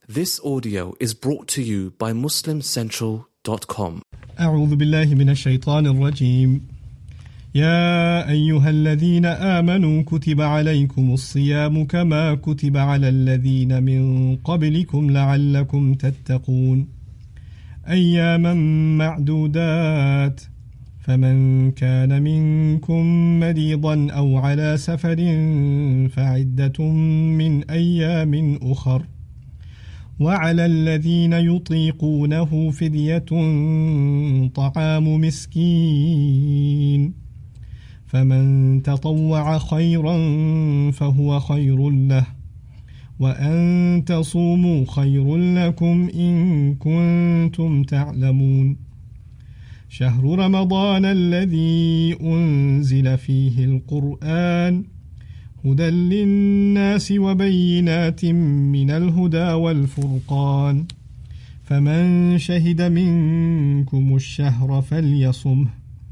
This audio is brought to you by MuslimCentral.com. أعوذ بالله من الشيطان الرجيم. يا أيها الذين آمنوا كتب عليكم الصيام كما كتب على الذين من قبلكم لعلكم تتقون أياما معدودات فمن كان منكم مريضا أو على سفر فعدة من أيام أخر وعلى الذين يطيقونه فدية طعام مسكين فمن تطوع خيرا فهو خير له وأن تصوموا خير لكم إن كنتم تعلمون شهر رمضان الذي أنزل فيه القرآن هدى للناس وبينات من الهدى والفرقان فمن شهد منكم الشهر فليصمه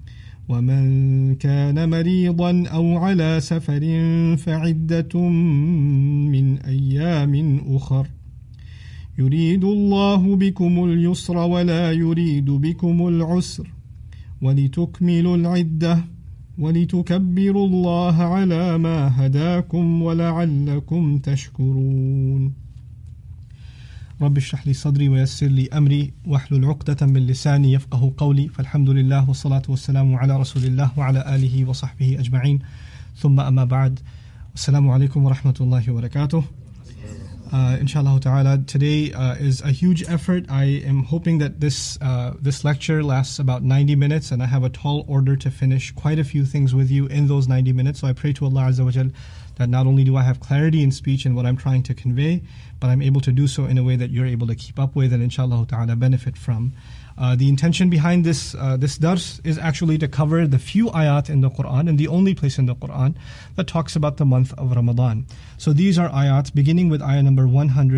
ومن كان مريضا أو على سفر فعدة من أيام أخر يريد الله بكم اليسر ولا يريد بكم العسر ولتكملوا العدة ولتكبروا الله على ما هداكم ولعلكم تشكرون رب اشرح لي صدري ويسر لي أمري واحلل عقدة من لساني يفقه قولي فالحمد لله والصلاة والسلام على رسول الله وعلى آله وصحبه أجمعين ثم أما بعد السلام عليكم ورحمة الله وبركاته. Inshallah ta'ala, today is a huge effort. I am hoping that this lecture lasts about 90 minutes and I have a tall order to finish quite a few things with you in those 90 minutes. So I pray to Allah Azza wa Jal that not only do I have clarity in speech and what I'm trying to convey, but I'm able to do so in a way that you're able to keep up with and inshallah ta'ala benefit from. The intention behind this dars is actually to cover the few ayat in the Quran and the only place in the Quran that talks about the month of Ramadan. So these are ayat beginning with ayah number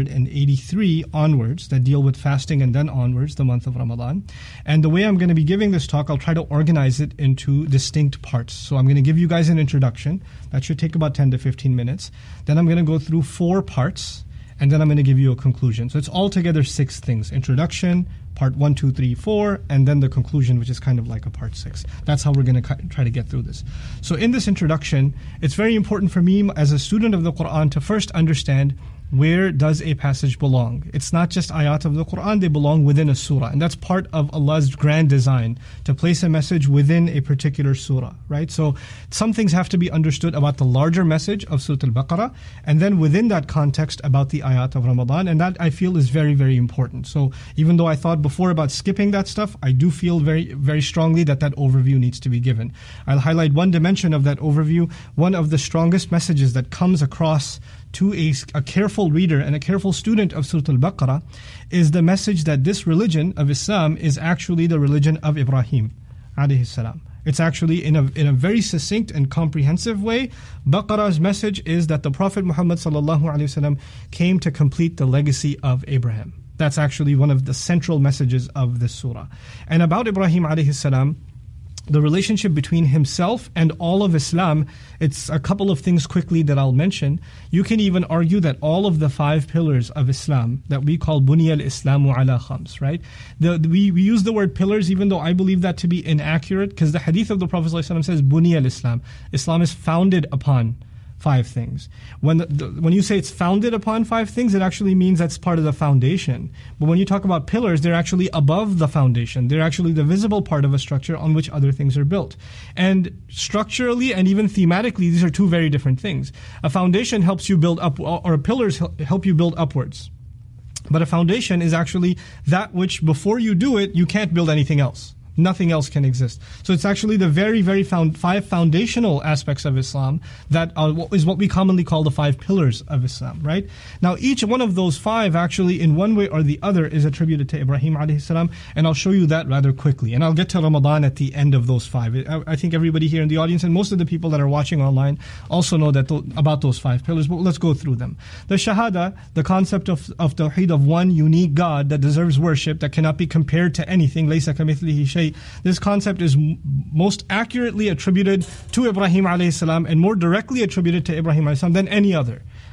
183 onwards that deal with fasting and then onwards the month of Ramadan. And the way I'm going to be giving this talk, I'll try to organize it into distinct parts. So I'm going to give you guys an introduction. That should take about 10 to 15 minutes. Then I'm going to go through 4 parts and then I'm going to give you a conclusion. So it's altogether 6 things. Introduction, part 1, 2, 3, 4, and then the conclusion, which is kind of like a part 6. That's how we're going to try to get through this. So in this introduction, it's very important for me as a student of the Quran to first understand where does a passage belong. It's not just ayat of the Quran, they belong within a surah. And that's part of Allah's grand design, to place a message within a particular surah, right? So some things have to be understood about the larger message of Surah Al-Baqarah, and then within that context about the ayat of Ramadan, and that I feel is very, very important. So even though I thought before about skipping that stuff, I do feel very, very strongly that overview needs to be given. I'll highlight one dimension of that overview. One of the strongest messages that comes across to a careful reader and a careful student of Surah Al-Baqarah is the message that this religion of Islam is actually the religion of Ibrahim alayhi salam. It's actually in a very succinct and comprehensive way. Baqarah's message is that the Prophet Muhammad sallallahu alaihi wasallam came to complete the legacy of Abraham. That's actually one of the central messages of this surah. And about Ibrahim alayhi salam, the relationship between himself and all of Islam, it's a couple of things quickly that I'll mention. You can even argue that all of the 5 pillars of Islam that we call Bunya al-Islamu ala khams, right? We use the word pillars even though I believe that to be inaccurate, because the hadith of the Prophet ﷺ says Bunya al-Islam. Islam is founded upon 5 things. When you say it's founded upon 5 things, it actually means that's part of the foundation. But when you talk about pillars, they're actually above the foundation. They're actually the visible part of a structure on which other things are built. And structurally and even thematically, these are 2 very different things. A foundation helps you build up, or pillars help you build upwards. But a foundation is actually that which before you do it, you can't build anything else. Nothing else can exist. So it's actually the very, very 5 foundational aspects of Islam that is what we commonly call the 5 pillars of Islam, right? Now each one of those 5 actually in one way or the other is attributed to Ibrahim alayhi salam, and I'll show you that rather quickly. And I'll get to Ramadan at the end of those 5. I think everybody here in the audience and most of the people that are watching online also know that about those 5 pillars, but let's go through them. The Shahada, the concept of Tawheed, of one unique God that deserves worship, that cannot be compared to anything, لَيْسَ كَمِثْلِهِ شَيْءٍ, this concept is most accurately attributed to Ibrahim alayhi salam and more directly attributed to Ibrahim alayhi salam than any other.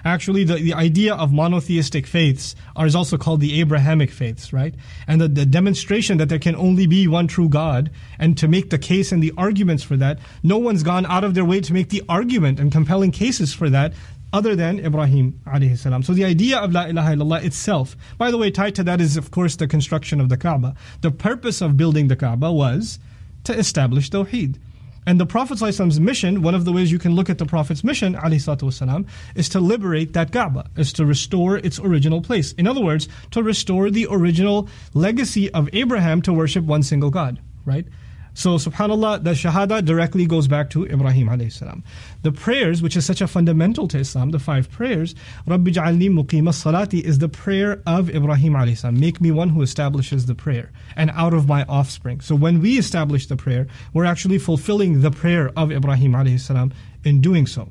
Actually, the idea of monotheistic faiths is also called the Abrahamic faiths, right? And the demonstration that there can only be one true God, and to make the case and the arguments for that, no one's gone out of their way to make the argument and compelling cases for that other than Ibrahim alayhi salam. So the idea of La ilaha illallah itself, by the way, tied to that is of course the construction of the Kaaba. The purpose of building the Kaaba was to establish Tawheed. And the Prophet ﷺ's mission, one of the ways you can look at the Prophet's mission, ﷺ, is to liberate that Kaaba, is to restore its original place. In other words, to restore the original legacy of Abraham to worship one single God, right? So subhanAllah, the Shahada directly goes back to Ibrahim alayhi. The prayers, which is such a fundamental to Islam, the 5 prayers, Rabbi ja'alni muqima salati is the prayer of Ibrahim alayhi. Make me one who establishes the prayer, and out of my offspring. So when we establish the prayer, we're actually fulfilling the prayer of Ibrahim alayhi in doing so.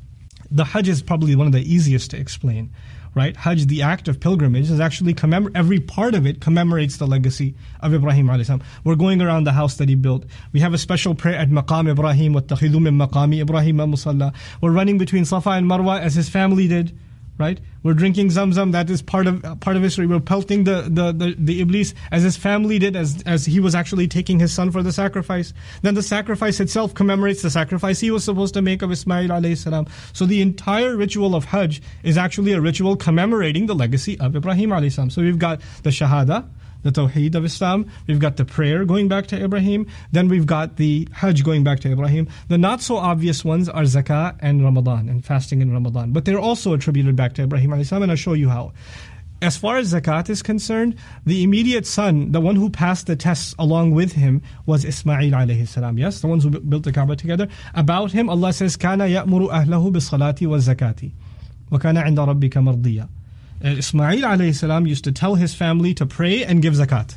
The Hajj is probably one of the easiest to explain. Right? Hajj, the act of pilgrimage, is actually every part of it commemorates the legacy of Ibrahim alayhi salam. We're going around the house that he built. We have a special prayer at Maqam Ibrahim, وَاتَّخِذُوا مِن مَقَامِ Ibrahim musalla. We're running between Safa and Marwa as his family did. Right? We're drinking Zamzam, that is part of history. We're pelting the Iblis as his family did, as he was actually taking his son for the sacrifice. Then the sacrifice itself commemorates the sacrifice he was supposed to make of Ismail alayhi salam. So the entire ritual of Hajj is actually a ritual commemorating the legacy of Ibrahim alayhi salam. So we've got the Shahada, the Tawheed of Islam, we've got the prayer going back to Ibrahim, then we've got the Hajj going back to Ibrahim. The not so obvious ones are Zakah and Ramadan, and fasting in Ramadan. But they're also attributed back to Ibrahim alayhi salam, and I'll show you how. As far as Zakat is concerned, the immediate son, the one who passed the tests along with him, was Ismail alayhi salam. Yes, the ones who built the Kaaba together. About him, Allah says, كَانَ يَأْمُرُ أَهْلَهُ بِالصَّلَاةِ وَالزَّكَاةِ وَكَانَ عِنْدَ رَبِّكَ مَرْضِيًّا. Ismail alayhi salam used to tell his family to pray and give zakat.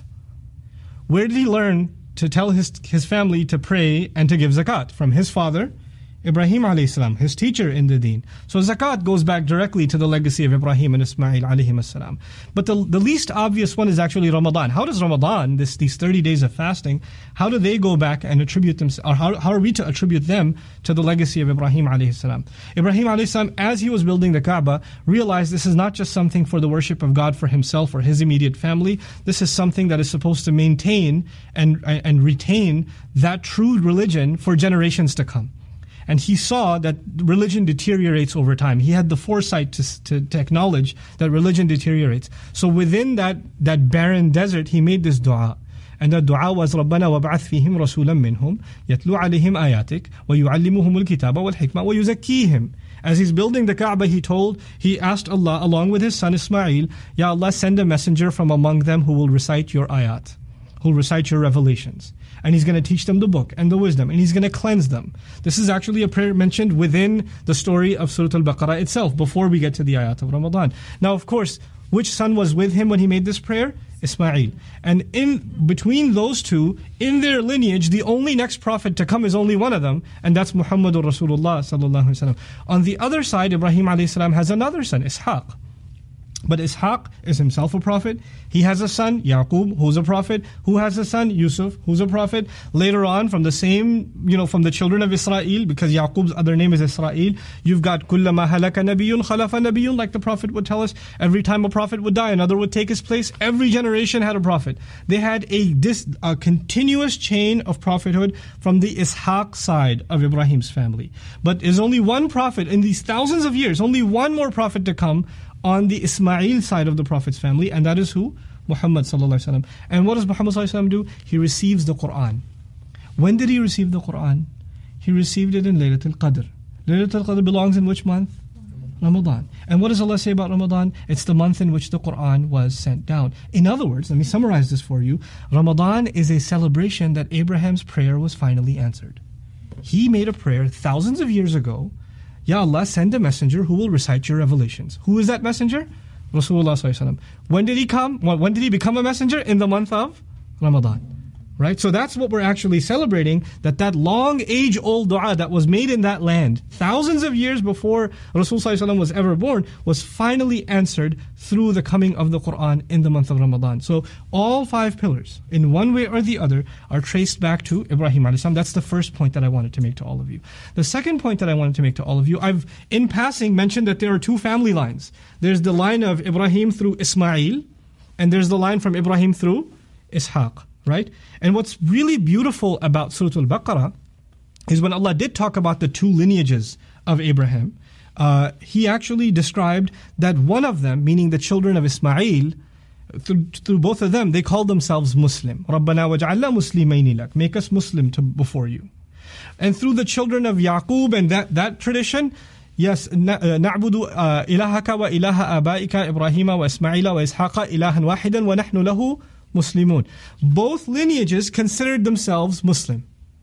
Where did he learn to tell his family to pray and to give zakat? From his father, Ibrahim alayhi salam, his teacher in the deen. So zakat goes back directly to the legacy of Ibrahim and Ismail alayhi salam. But the least obvious one is actually Ramadan. How does Ramadan, these 30 days of fasting, how do they go back and attribute them, or how are we to attribute them to the legacy of Ibrahim alayhi salam? Ibrahim alayhi salam, as he was building the Kaaba, realized this is not just something for the worship of God for himself or his immediate family. This is something that is supposed to maintain and retain that true religion for generations to come. And he saw that religion deteriorates over time. He had the foresight to acknowledge that religion deteriorates. So within that barren desert, he made this dua. And the dua was رَبَّنَا وَابْعَثْ فِيهِمْ رَسُولًا مِّنْهُمْ يَتْلُو عَلَيْهِمْ آيَاتِكَ وَيُعَلِّمُهُمُ الْكِتَابَ وَالْحِكْمَةَ وَيُزَكِّيهِمْ. As he's building the Kaaba, he asked Allah, along with his son Ismail, Ya Allah, send a messenger from among them who will recite your ayat, who will recite your revelations. And he's going to teach them the book and the wisdom, and he's going to cleanse them. This is actually a prayer mentioned within the story of Surah Al-Baqarah itself, before we get to the ayat of Ramadan. Now, of course, which son was with him when he made this prayer? Ismail. And in between those two, in their lineage, the only next prophet to come is only one of them, and that's Muhammadur Rasulullah sallallahu alaihi wasallam. On the other side, Ibrahim alayhi salam has another son, Ishaq. But Ishaq is himself a prophet. He has a son, Yaqub, who's a prophet. Who has a son? Yusuf, who's a prophet. Later on, from the same, from the children of Israel, because Yaqub's other name is Israel, you've got كُلَّمَا هَلَكَ نَبِيٌّ خَلَفَ نَبِيٌّ, like the prophet would tell us. Every time a prophet would die, another would take his place. Every generation had a prophet. They had a continuous chain of prophethood from the Ishaq side of Ibrahim's family. But there's only one prophet in these thousands of years, only one more prophet to come on the Ismail side of the Prophet's family, and that is who? Muhammad sallallahu alaihi wasallam. And what does Muhammad sallallahu alaihi wasallam do? He receives the Quran. When did he receive the Quran? He received it in Laylatul Qadr. Laylatul Qadr belongs in which month? Ramadan. And what does Allah say about Ramadan? It's the month in which the Quran was sent down. In other words, let me summarize this for you. Ramadan is a celebration that Abraham's prayer was finally answered. He made a prayer thousands of years ago. Ya Allah, send a messenger who will recite your revelations. Who is that messenger? Rasulullah sallallahu alaihi wasallam. When did he come? When did he become a messenger? In the month of Ramadan. Right? So that's what we're actually celebrating, that long age-old dua that was made in that land, thousands of years before Rasulullah was ever born, was finally answered through the coming of the Qur'an in the month of Ramadan. So all 5 pillars, in one way or the other, are traced back to Ibrahim a.s. That's the first point that I wanted to make to all of you. The second point that I wanted to make to all of you, I've, in passing, mentioned that there are 2 family lines. There's the line of Ibrahim through Ismail, and there's the line from Ibrahim through Ishaq. Right? And what's really beautiful about Surah Al-Baqarah is when Allah did talk about the 2 lineages of Abraham, He actually described that one of them, meaning the children of Ismail, through both of them, they called themselves Muslim. رَبَّنَا وَجْعَلْنَا مُسْلِمَيْنِ لَكَ. Make us Muslim before you. And through the children of Yaqub and that tradition, yes, نَعْبُدُ إِلَهَكَ وَإِلَهَ آبَائِكَ إِبْرَاهِيمَ وَإِسْمَعِيلَ وَإِسْحَاقَ إِلَهًا وَاحِدًا وَنَحْنُ لَهُ Muslimun. Both lineages considered themselves Muslim.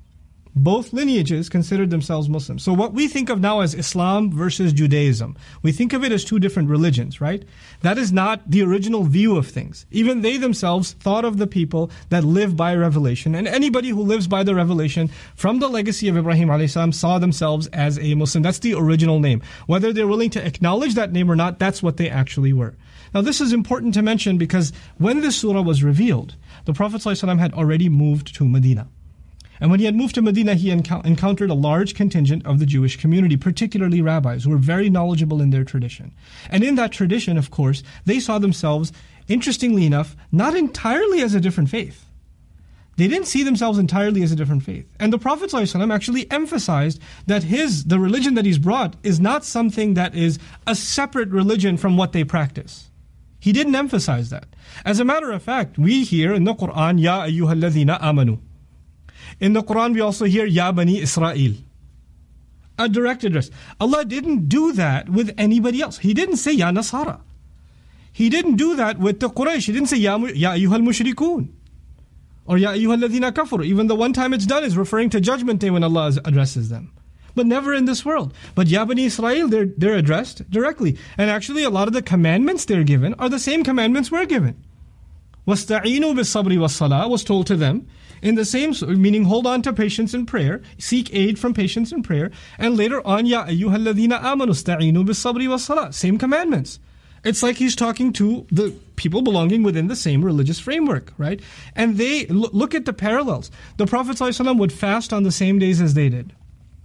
Both lineages considered themselves Muslim. So what we think of now as Islam versus Judaism, we think of it as 2 different religions, right? That is not the original view of things. Even they themselves thought of the people that live by revelation. And anybody who lives by the revelation from the legacy of Ibrahim a.s. saw themselves as a Muslim. That's the original name. Whether they're willing to acknowledge that name or not, that's what they actually were. Now this is important to mention because when this surah was revealed, the Prophet ﷺ had already moved to Medina. And when he had moved to Medina, he encountered a large contingent of the Jewish community, particularly rabbis, who were very knowledgeable in their tradition. And in that tradition, of course, they saw themselves, interestingly enough, not entirely as a different faith. They didn't see themselves entirely as a different faith. And the Prophet ﷺ actually emphasized that the religion that he's brought is not something that is a separate religion from what they practice. He didn't emphasize that. As a matter of fact, we hear in the Quran, Ya ayyuhal ladhina amanu. In the Quran, we also hear, Ya Bani Israel. A direct address. Allah didn't do that with anybody else. He didn't say, Ya Nasara. He didn't do that with the Quraysh. He didn't say, Ya ayyuhal mushrikun. Or Ya ayyuhal ladhina kafaru. Even the one time it's done is referring to Judgment Day when Allah addresses them. But never in this world. But Ya Bani Israel, they're addressed directly. And actually a lot of the commandments they're given are the same commandments we're given. وَاسْتَعِينُوا بِالصَّبْرِ وَالصَّلَاةِ was told to them in the same, meaning hold on to patience and prayer, seek aid from patience and prayer. And later on, Ya ayyuhal ladhina amanu ista'inu bis-sabri was-salah. Same commandments. It's like he's talking to the people belonging within the same religious framework, right? And they, look at the parallels. The Prophet ﷺ would fast on the same days as they did.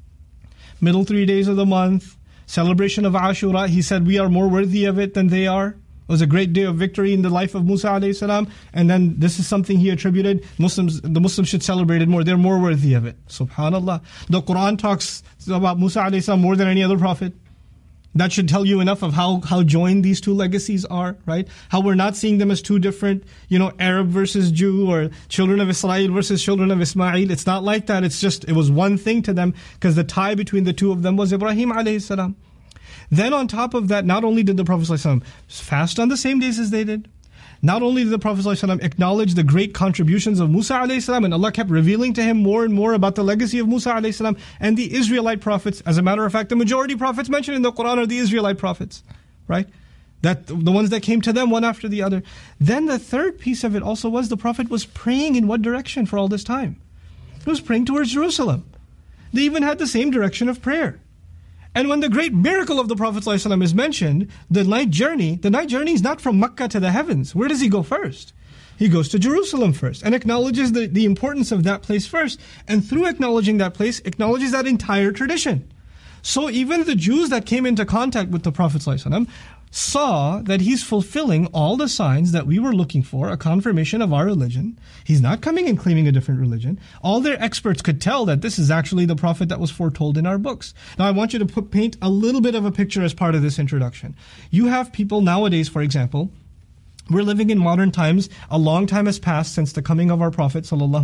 Middle 3 days of the month, celebration of Ashura, he said we are more worthy of it than they are. It was a great day of victory in the life of Musa a.s. And then this is something he attributed. The Muslims should celebrate it more. They're more worthy of it. Subhanallah. The Quran talks about Musa a.s. more than any other prophet. That should tell you enough of how joined these 2 legacies are, right? How we're not seeing them as 2 different, Arab versus Jew or children of Israel versus children of Ismail. It's not like that. It's just, it was one thing to them because the tie between the 2 of them was Ibrahim alayhi salam. Then on top of that, not only did the Prophet ﷺ fast on the same days as they did, not only did the Prophet ﷺ acknowledge the great contributions of Musa a.s. and Allah kept revealing to him more and more about the legacy of Musa a.s. and the Israelite prophets. As a matter of fact, the majority prophets mentioned in the Quran are the Israelite prophets, right? That the ones that came to them one after the other. Then the third piece of it also was the Prophet was praying in what direction for all this time? He was praying towards Jerusalem. They even had the same direction of prayer. And when the great miracle of the Prophet ﷺ is mentioned, the night journey is not from Mecca to the heavens. Where does he go first? He goes to Jerusalem first and acknowledges the importance of that place first. And through acknowledging that place, acknowledges that entire tradition. So even the Jews that came into contact with the Prophet ﷺ saw that he's fulfilling all the signs that we were looking for, a confirmation of our religion. He's not coming and claiming a different religion. All their experts could tell that this is actually the prophet that was foretold in our books. Now I want you to paint a little bit of a picture as part of this introduction. You have people nowadays, for example, we're living in modern times. A long time has passed since the coming of our Prophet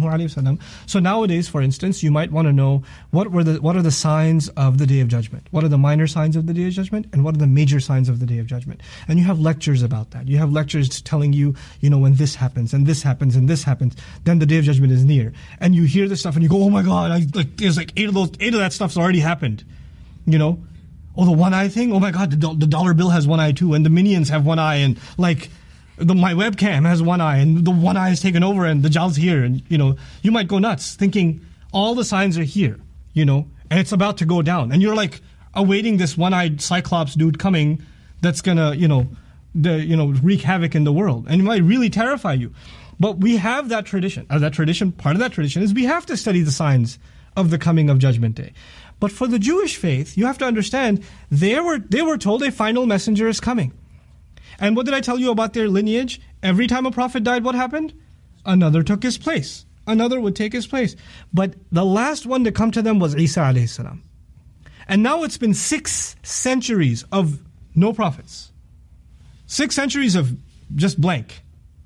ﷺ. So nowadays, for instance, you might want to know what are the signs of the Day of Judgment? What are the minor signs of the Day of Judgment? And what are the major signs of the Day of Judgment? And you have lectures about that. You have lectures telling you, when this happens and this happens and this happens, then the Day of Judgment is near. And you hear this stuff and you go, oh my God, there's like 8 of that stuff's already happened. Oh, the one eye thing? Oh my God, the dollar bill has one eye too, and the minions have one eye, and like, my webcam has one eye and the one eye is taken over and the Dajjal's here, and you might go nuts thinking all the signs are here, and it's about to go down, and you're like awaiting this one-eyed Cyclops dude coming that's gonna wreak havoc in the world, and it might really terrify you. But we have that tradition. Part of that tradition is we have to study the signs of the coming of Judgment Day. But for the Jewish faith, you have to understand they were told a final messenger is coming. And what did I tell you about their lineage? Every time a prophet died, what happened? Another took his place. Another would take his place. But the last one to come to them was Isa alayhi salam. And now it's been 6 centuries of no prophets. 6 centuries of just blank.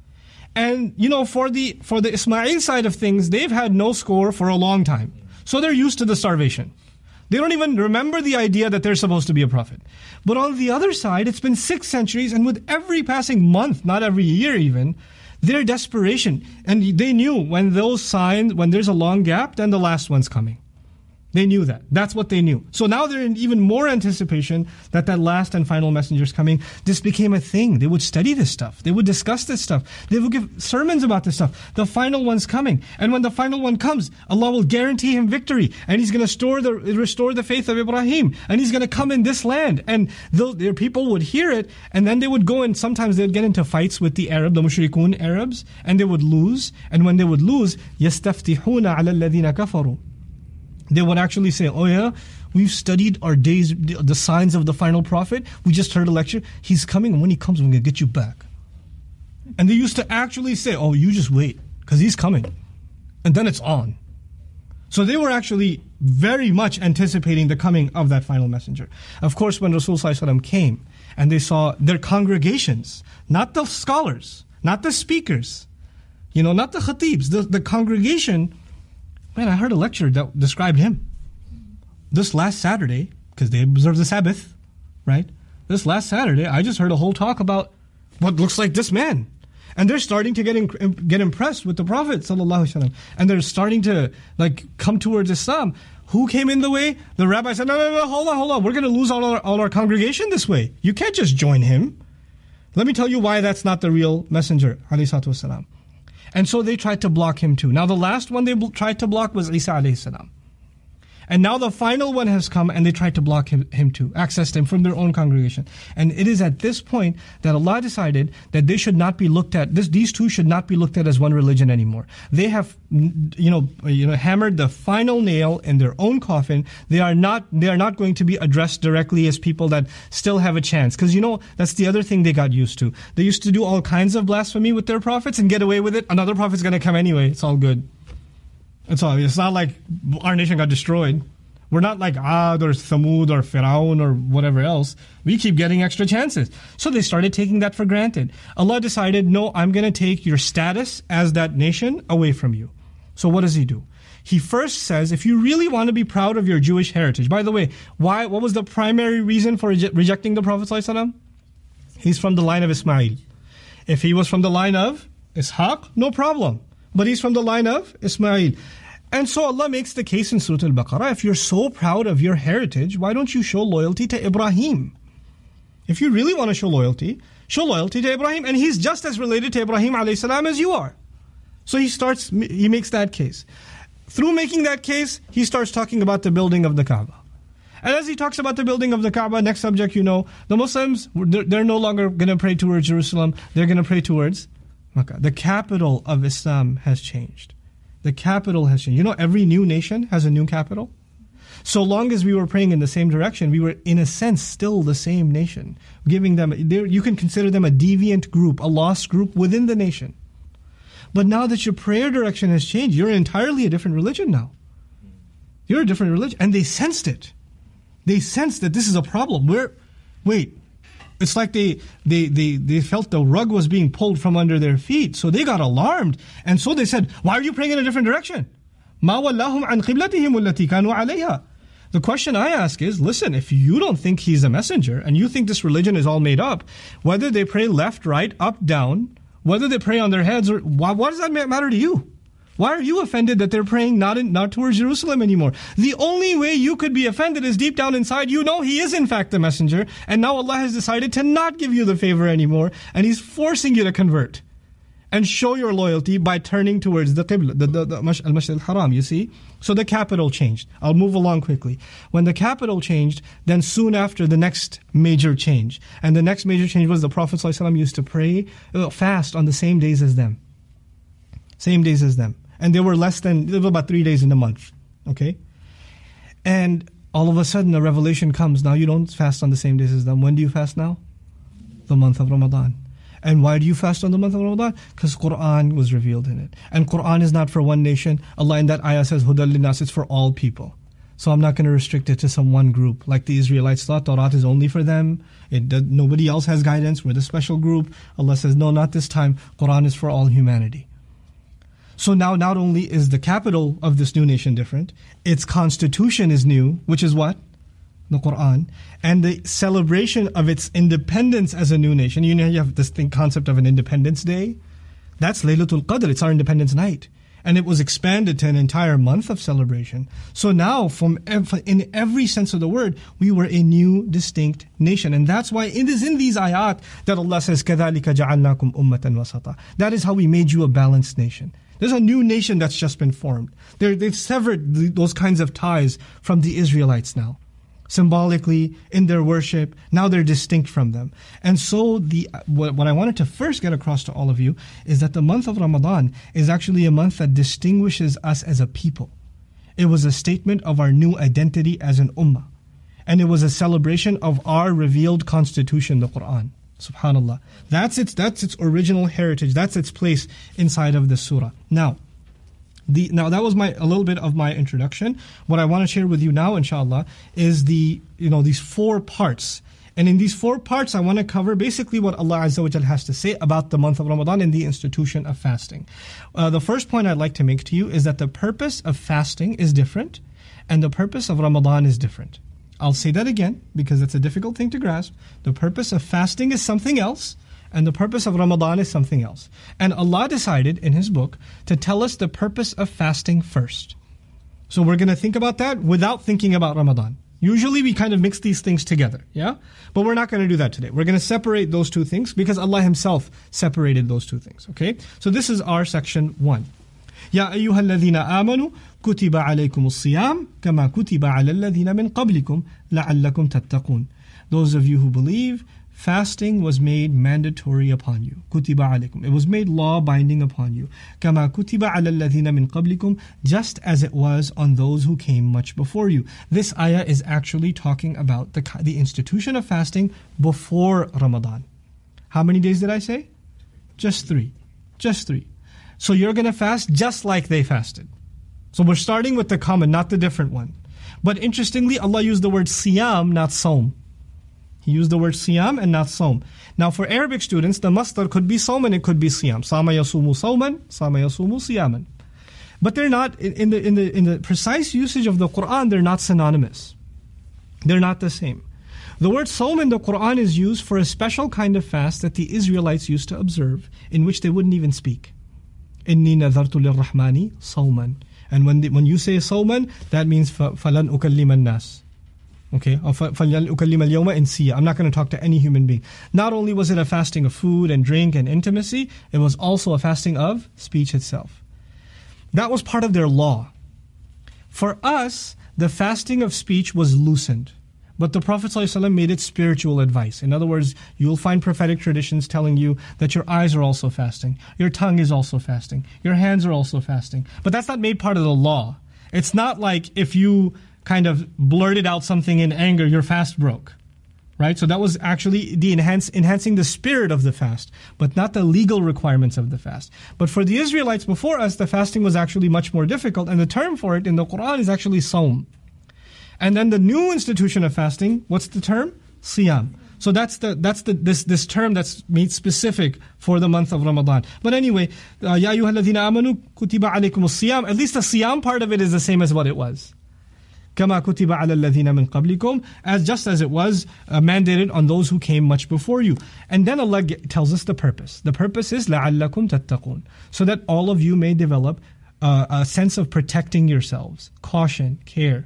And for the Ismail side of things, they've had no score for a long time. So they're used to the starvation. They don't even remember the idea that they're supposed to be a prophet. But on the other side, it's been 6 centuries, and with every passing month, not every year even, their desperation. And they knew when there's a long gap, then the last one's coming. They knew that. That's what they knew. So now they're in even more anticipation that last and final messenger is coming. This became a thing. They would study this stuff. They would discuss this stuff. They would give sermons about this stuff. The final one's coming. And when the final one comes, Allah will guarantee him victory. And He's going to restore the faith of Ibrahim. And He's going to come in this land. And their people would hear it. And then they would go and sometimes they'd get into fights with the mushrikun Arabs. And they would lose. And when they would lose, يَسْتَفْتِحُونَ عَلَى الَّذِينَ كَفَرُوا. They would actually say, oh yeah, we've studied our days, the signs of the final prophet. We just heard a lecture. He's coming, and when he comes, we're going to get you back. And they used to actually say, oh, you just wait, because he's coming. And then it's on. So they were actually very much anticipating the coming of that final messenger. Of course, when Rasulullah came, and they saw their congregations, not the scholars, not the speakers, not the khatibs, the congregation. Man, I heard a lecture that described him. This last Saturday, because they observe the Sabbath, right? This last Saturday, I just heard a whole talk about what looks like this man. And they're starting to get impressed with the Prophet ﷺ. And they're starting to come towards Islam. Who came in the way? The rabbi said, no, hold on. We're going to lose all our congregation this way. You can't just join him. Let me tell you why that's not the real messenger, alayhi salatu wasalam. And so they tried to block him too. Now the last one they tried to block was Isa alayhi salam. And now the final one has come and they tried to block him too, accessed him from their own congregation. And it is at this point that Allah decided that they should not be looked at, these two should not be looked at as one religion anymore. They have, hammered the final nail in their own coffin. They are not going to be addressed directly as people that still have a chance. Because that's the other thing they got used to. They used to do all kinds of blasphemy with their prophets and get away with it. Another prophet's going to come anyway. It's all good. It's not like our nation got destroyed. We're not like Ad or Thamud or Firaun or whatever else. We keep getting extra chances. So they started taking that for granted. Allah decided, no, I'm going to take your status as that nation away from you. So what does He do? He first says, if you really want to be proud of your Jewish heritage. By the way, what was the primary reason for rejecting the Prophet ﷺ? He's from the line of Ismail. If he was from the line of Ishaq, no problem. But he's from the line of Ismail. And so Allah makes the case in Surah Al-Baqarah, if you're so proud of your heritage, why don't you show loyalty to Ibrahim? If you really want to show loyalty to Ibrahim. And he's just as related to Ibrahim alayhi salam as you are. So he makes that case. Through making that case, he starts talking about the building of the Kaaba. And as he talks about the building of the Kaaba, next subject, the Muslims, they're no longer going to pray towards Jerusalem. They're going to pray towards Makkah. The capital of Islam has changed. The capital has changed. Every new nation has a new capital. So long as we were praying in the same direction, we were, in a sense, still the same nation. Giving them, you can consider them a deviant group, a lost group within the nation. But now that your prayer direction has changed, you're entirely a different religion now. You're a different religion. And they sensed it. They sensed that this is a problem. It's like they felt the rug was being pulled from under their feet. So they got alarmed. And so they said, why are you praying in a different direction? مَا وَلَّهُمْ عَنْ قِبْلَتِهِمُ الَّتِي كَانُوا عَلَيْهَا. The question I ask is, listen, if you don't think he's a messenger, and you think this religion is all made up, whether they pray left, right, up, down, whether they pray on their heads, or what does that matter to you? Why are you offended that they're praying not towards Jerusalem anymore? The only way you could be offended is deep down inside you know He is in fact the messenger, and now Allah has decided to not give you the favor anymore, and He's forcing you to convert and show your loyalty by turning towards the Qibla, the Masjid al-Haram, you see? So the capital changed. I'll move along quickly. When the capital changed, then soon after the next major change. And the next major change was the Prophet ﷺ used to pray, fast on the same days as them. Same days as them. And there were about 3 days in a month. Okay? And all of a sudden a revelation comes. Now you don't fast on the same days as them. When do you fast now? The month of Ramadan. And why do you fast on the month of Ramadan? Because Qur'an was revealed in it. And Qur'an is not for one nation. Allah in that ayah says, Hudal linnas, it's for all people. So I'm not going to restrict it to some one group. Like the Israelites thought, Torah is only for them. Nobody else has guidance. We're the special group. Allah says, no, not this time. Qur'an is for all humanity. So now not only is the capital of this new nation different, its constitution is new, which is what? The Qur'an, and the celebration of its independence as a new nation. You know, you have this concept of an Independence Day. That's Laylatul Qadr. It's our Independence Night. And it was expanded to an entire month of celebration. So now, in every sense of the word, we were a new, distinct nation. And that's why it is in these ayat that Allah says, كَذَلِكَ جَعَلْنَاكُمْ أُمَّةً وَسَطًا. That is how we made you a balanced nation. There's a new nation that's just been formed. They've severed those kinds of ties from the Israelites now. Symbolically, in their worship, now they're distinct from them. And so what I wanted to first get across to all of you is that the month of Ramadan is actually a month that distinguishes us as a people. It was a statement of our new identity as an ummah. And it was a celebration of our revealed constitution, the Qur'an. Subhanallah. That's its original heritage. That's its place inside of the surah. Now that was a little bit of my introduction. What I want to share with you now, inshallah, is these 4 parts. And in these 4 parts, I want to cover basically what Allah Azza wa Jal has to say about the month of Ramadan and the institution of fasting. The first point I'd like to make to you is that the purpose of fasting is different, and the purpose of Ramadan is different. I'll say that again, because it's a difficult thing to grasp. The purpose of fasting is something else, and the purpose of Ramadan is something else. And Allah decided in His book to tell us the purpose of fasting first. So we're going to think about that without thinking about Ramadan. Usually we kind of mix these things together, yeah? But we're not going to do that today. We're going to separate those two things because Allah Himself separated those two things, okay? So this is our section 1. يا أيها الذين آمنوا كتب عليكم الصيام كما كتب على الذين من قبلكم لعلكم تتقون. Those of you who believe, fasting was made mandatory upon you. كتب عليكم. It was made law-binding upon you. كما كتب على الذين من قبلكم, just as it was on those who came much before you. This ayah is actually talking about the institution of fasting before Ramadan. How many days did I say? Just 3. Just 3. So you're going to fast just like they fasted. So we're starting with the common, not the different one. But interestingly, Allah used the word siyam, not saum. He used the word siyam and not saum. Now for Arabic students, the masdar could be saum and it could be siyam. Sama yasumu sauman, sama yasumu siyaman. But they're not, in the precise usage of the Qur'an, they're not synonymous. They're not the same. The word saum in the Qur'an is used for a special kind of fast that the Israelites used to observe, in which they wouldn't even speak. إِنِّي نَذَرْتُ لِلرَّحْمَنِ صَوْمًا. And when you say صَوْمًا, that means فَلَنْ أُكَلِّمَ النَّاسِ. Okay, فَلَنْ أُكَلِّمَ الْيَوْمَ إِنْسِيًّا. I'm not going to talk to any human being. Not only was it a fasting of food and drink and intimacy, it was also a fasting of speech itself. That was part of their law. For us, the fasting of speech was loosened. But the Prophet ﷺ made it spiritual advice. In other words, you'll find prophetic traditions telling you that your eyes are also fasting, your tongue is also fasting, your hands are also fasting. But that's not made part of the law. It's not like if you kind of blurted out something in anger, your fast broke. Right? So that was actually the enhancing the spirit of the fast, but not the legal requirements of the fast. But for the Israelites before us, the fasting was actually much more difficult, and the term for it in the Quran is actually saum. And then the new institution of fasting, what's the term? Siyam. So that's this term that's made specific for the month of Ramadan. But anyway, Ya ayyuha alladhina amanu kutiba alaykum as-siyam. At least the siyam part of it is the same as what it was. Kama kutiba ala alladhina min qablikum, just as it was mandated on those who came much before you. And then Allah tells us the purpose. The purpose is لَعَلَّكُمْ تَتَّقُونَ, so that all of you may develop a sense of protecting yourselves, caution, care.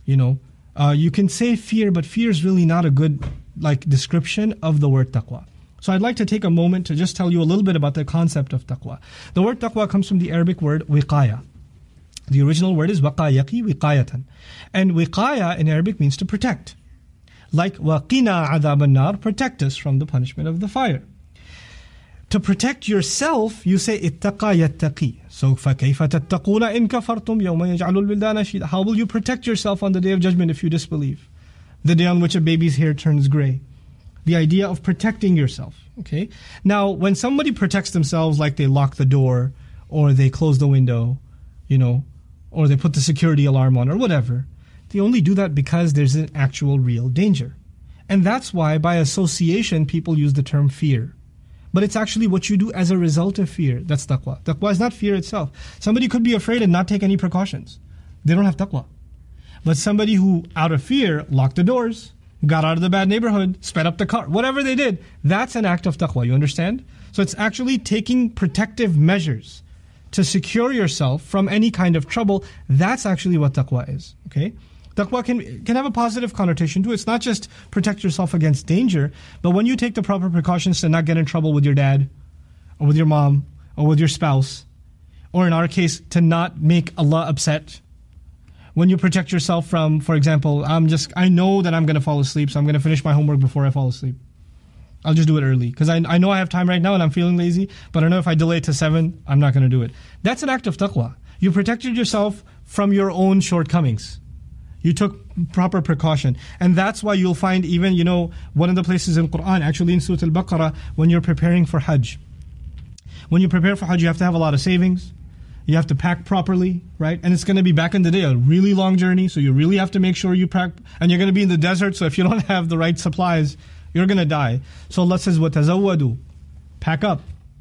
You can say fear, but fear is really not a good description of the word taqwa. So I'd like to take a moment to just tell you a little bit about the concept of taqwa. The word taqwa comes from the Arabic word wiqaya. The original word is waqayaki, wiqayatan. And wiqaya in Arabic means to protect. Like waqina adhab an-nar, protect us from the punishment of the fire. To protect yourself, you say ittaqa yattaqi. So فَكَيْفَ تَتَّقُونَ إِن كَفَرْتُمْ يَوْمَ يَجْعَلُ الْوِلْدَانَ شِيبًا. How will you protect yourself on the day of judgment if you disbelieve? The day on which a baby's hair turns gray. The idea of protecting yourself. Okay. Now, when somebody protects themselves, like they lock the door, or they close the window, or they put the security alarm on, or whatever, they only do that because there's an actual real danger. And that's why, by association, people use the term fear. But it's actually what you do as a result of fear. That's taqwa. Taqwa is not fear itself. Somebody could be afraid and not take any precautions. They don't have taqwa. But somebody who, out of fear, locked the doors, got out of the bad neighborhood, sped up the car, whatever they did, that's an act of taqwa. You understand? So it's actually taking protective measures to secure yourself from any kind of trouble. That's actually what taqwa is. Okay? Taqwa can have a positive connotation too. It's not just protect yourself against danger, but when you take the proper precautions to not get in trouble with your dad, or with your mom, or with your spouse, or in our case, to not make Allah upset. When you protect yourself from, for example, I know that I'm going to fall asleep, so I'm going to finish my homework before I fall asleep. I'll just do it early, because I know I have time right now and I'm feeling lazy, but I know if I delay it to 7, I'm not going to do it. That's an act of taqwa. You protected yourself from your own shortcomings. You took proper precaution. And that's why you'll find even, one of the places in Quran, actually in Surah Al-Baqarah, when you're preparing for Hajj. When you prepare for Hajj, you have to have a lot of savings. You have to pack properly, right? And it's going to be, back in the day, a really long journey, so you really have to make sure you pack. And you're going to be in the desert, so if you don't have the right supplies, you're going to die. So Allah says, وَتَزَوَّدُوا. Pack up.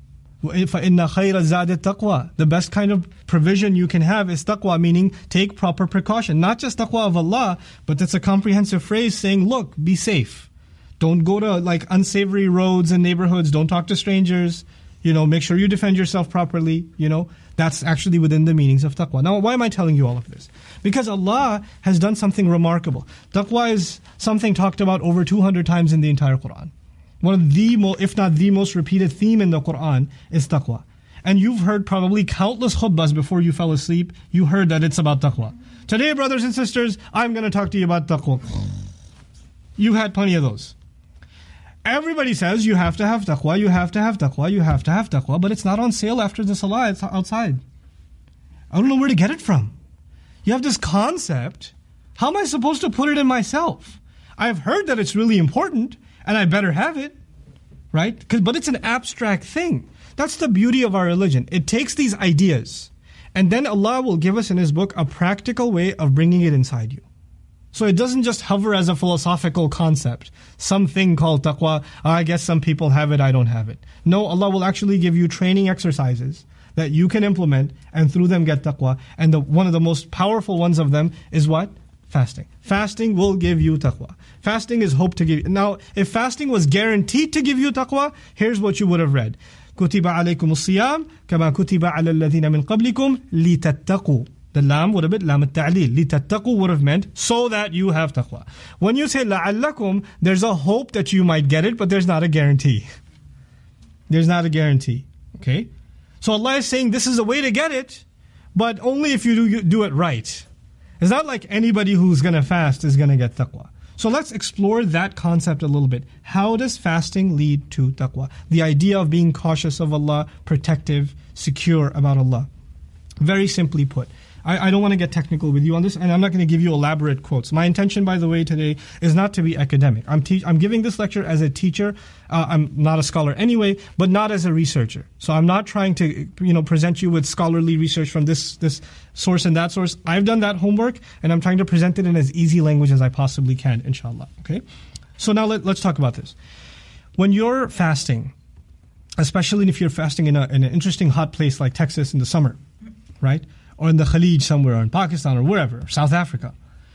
فَإِنَّ خَيْرَ الزَّادِ التَّقْوَى. The best kind of provision you can have is taqwa, meaning take proper precaution. Not just taqwa of Allah, but that's a comprehensive phrase saying, look, be safe. Don't go to unsavory roads and neighborhoods. Don't talk to strangers. Make sure you defend yourself properly. That's actually within the meanings of taqwa. Now, why am I telling you all of this? Because Allah has done something remarkable. Taqwa is something talked about over 200 times in the entire Quran. One of the, if not the most repeated theme in the Quran is taqwa. And you've heard probably countless khutbahs before you fell asleep. You heard that it's about taqwa. Today, brothers and sisters, I'm going to talk to you about taqwa. You've had plenty of those. Everybody says you have to have taqwa, you have to have taqwa, you have to have taqwa, but it's not on sale after the salah, it's outside. I don't know where to get it from. You have this concept. How am I supposed to put it in myself? I've heard that it's really important, and I better have it, right? But it's an abstract thing. That's the beauty of our religion. It takes these ideas, and then Allah will give us in His book a practical way of bringing it inside you. So it doesn't just hover as a philosophical concept, something called taqwa. I guess some people have it, I don't have it. No, Allah will actually give you training exercises that you can implement and through them get taqwa. And one of the most powerful ones of them is what? Fasting. Fasting will give you taqwa. Fasting is hope to give you. Now, if fasting was guaranteed to give you taqwa, here's what you would have read. كُتِبَ عَلَيْكُمُ الصِّيَامُ كَمَا كُتِبَ عَلَى الَّذِينَ مِنْ قَبْلِكُمْ لِتَتَّقُوا. The lam would have been lam al-ta'lil. لِتَتَّقُوا would have meant so that you have taqwa. When you say لَعَلَّكُمْ, there's a hope that you might get it, but there's not a guarantee. There's not a guarantee. Okay? So Allah is saying this is a way to get it, but only if you do it right. It's not like anybody who's going to fast is going to get taqwa. So let's explore that concept a little bit. How does fasting lead to taqwa? The idea of being cautious of Allah, protective, secure about Allah. Very simply put. I don't want to get technical with you on this, and I'm not going to give you elaborate quotes. My intention, by the way, today is not to be academic. I'm giving this lecture as a teacher. I'm not a scholar anyway, but not as a researcher. So I'm not trying to, present you with scholarly research from this source and that source. I've done that homework, and I'm trying to present it in as easy language as I possibly can, inshallah. Okay? So now let's talk about this. When you're fasting, especially if you're fasting in an interesting hot place like Texas in the summer, right? Or in the Khalij somewhere, or in Pakistan, or wherever, South Africa.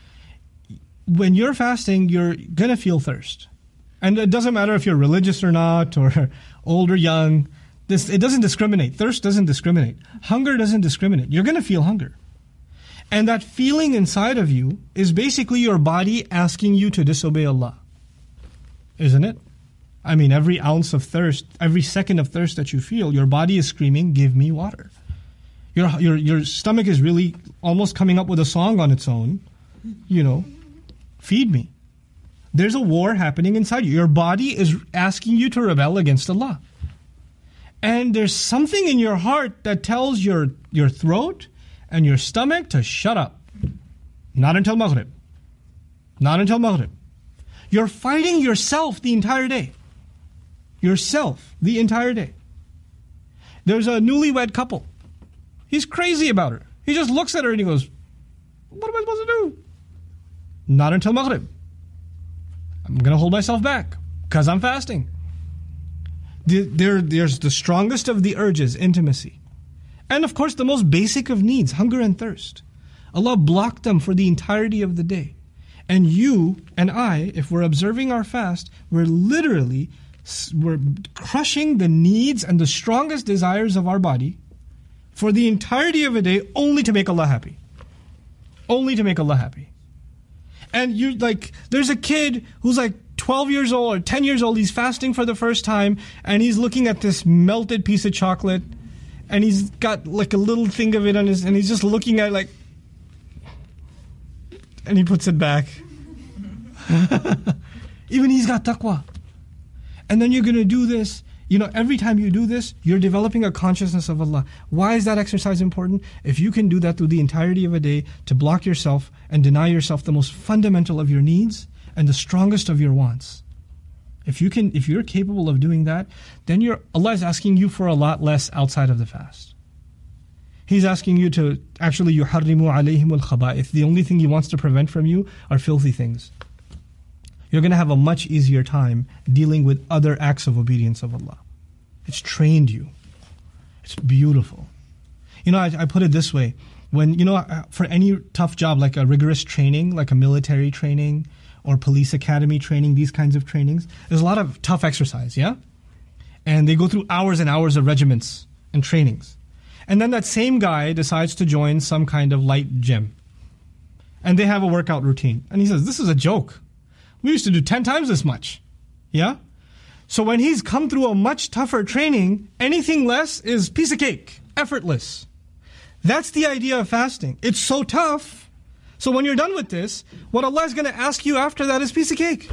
When you're fasting, you're going to feel thirst. And it doesn't matter if you're religious or not, or old or young, It doesn't discriminate. Thirst doesn't discriminate. Hunger doesn't discriminate. You're going to feel hunger. And that feeling inside of you is basically your body asking you to disobey Allah. Isn't it? I mean, every ounce of thirst, every second of thirst that you feel, your body is screaming, give me water. Your stomach is really almost coming up with a song on its own. Feed me. There's a war happening inside you. Your body is asking you to rebel against Allah. And there's something in your heart that tells your throat and your stomach to shut up. Not until Maghrib. Not until Maghrib. You're fighting yourself the entire day. Yourself the entire day. There's a newlywed couple. He's crazy about her. He just looks at her and he goes, what am I supposed to do? Not until Maghrib. I'm going to hold myself back because I'm fasting. There's the strongest of the urges, intimacy. And of course, the most basic of needs, hunger and thirst. Allah blocked them for the entirety of the day. And you and I, if we're observing our fast, we're crushing the needs and the strongest desires of our body for the entirety of a day only to make Allah happy. Only to make Allah happy. And there's a kid who's 12 years old or 10 years old, he's fasting for the first time, and he's looking at this melted piece of chocolate, and he's got a little thing of it on and he's just looking at it and he puts it back. Even he's got taqwa. And then you're going to do this. Every time you do this, you're developing a consciousness of Allah. Why is that exercise important? If you can do that through the entirety of a day to block yourself and deny yourself the most fundamental of your needs and the strongest of your wants. If you're capable of doing that, then Allah is asking you for a lot less outside of the fast. He's asking you to actually يُحَرِّمُ عَلَيْهِمُ الْخَبَائِثِ. The only thing He wants to prevent from you are filthy things. You're going to have a much easier time dealing with other acts of obedience of Allah. It's trained you. It's beautiful. I put it this way. When, for any tough job, like a rigorous training, like a military training or police academy training, these kinds of trainings, there's a lot of tough exercise, yeah? And they go through hours and hours of regiments and trainings. And then that same guy decides to join some kind of light gym. And they have a workout routine. And he says, this is a joke. We used to do 10 times this much. Yeah? So when he's come through a much tougher training, anything less is piece of cake, effortless. That's the idea of fasting. It's so tough. So when you're done with this, what Allah is going to ask you after that is piece of cake.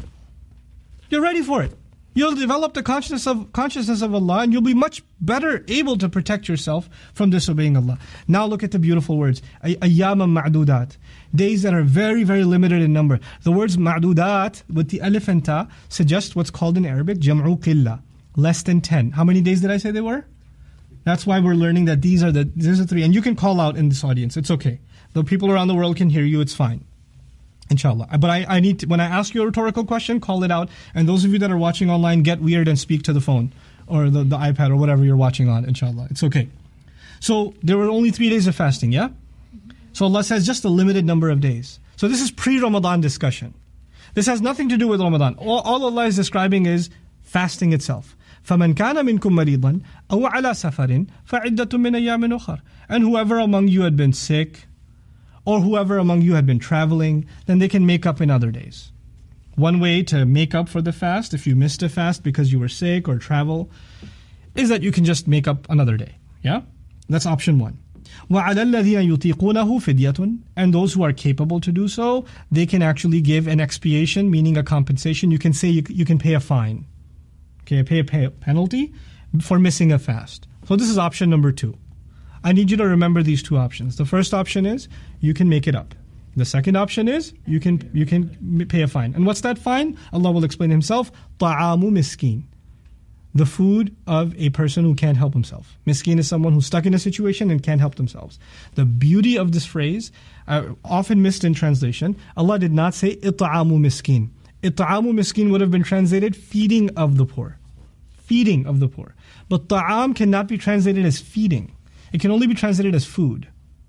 You're ready for it. You'll develop the consciousness of Allah, and you'll be much better able to protect yourself from disobeying Allah. Now look at the beautiful words. Ayyaman ma'dudat. Days that are very, very limited in number. The words ma'dudat with the alif and ta suggest what's called in Arabic jam'u qilla. Less than 10. How many days did I say they were? That's why we're learning that these are the three. And you can call out in this audience. It's okay. The people around the world can hear you. It's fine. Inshallah. But I need to, when I ask you a rhetorical question, call it out. And those of you that are watching online, get weird and speak to the phone or the iPad or whatever you're watching on, inshallah. It's okay. So there were only 3 days of fasting, yeah? So Allah says just a limited number of days. So this is pre-Ramadan discussion. This has nothing to do with Ramadan. All Allah is describing is fasting itself. فَمَنْ كَانَ مِنْكُمْ مَرِيضًا أَوْ عَلَى سَفَرٍ فَعِدَّةٌ مِّنْ أَيَّامٍ أُخَرٍ. And whoever among you had been sick, or whoever among you had been traveling, then they can make up in other days. One way to make up for the fast, if you missed a fast because you were sick or travel, is that you can just make up another day. Yeah? That's option 1. وَعَلَى الَّذِينَ يُطِيقُونَهُ فِدْيَةٌ. And those who are capable to do so, they can actually give an expiation, meaning a compensation. You can say you can pay a fine. Okay, pay a penalty for missing a fast. So this is option number 2. I need you to remember these 2 options. The first option is you can make it up. The second option is you can pay a fine. And what's that fine? Allah will explain Himself. طَعَامُ مِسْكِينَ. The food of a person who can't help himself. Miskin is someone who's stuck in a situation and can't help themselves. The beauty of this phrase, often missed in translation, Allah did not say إِطْعَامُ مِسْكِينَ. إِطْعَامُ miskin would have been translated feeding of the poor. Feeding of the poor. But ta'am cannot be translated as feeding. It can only be translated as food.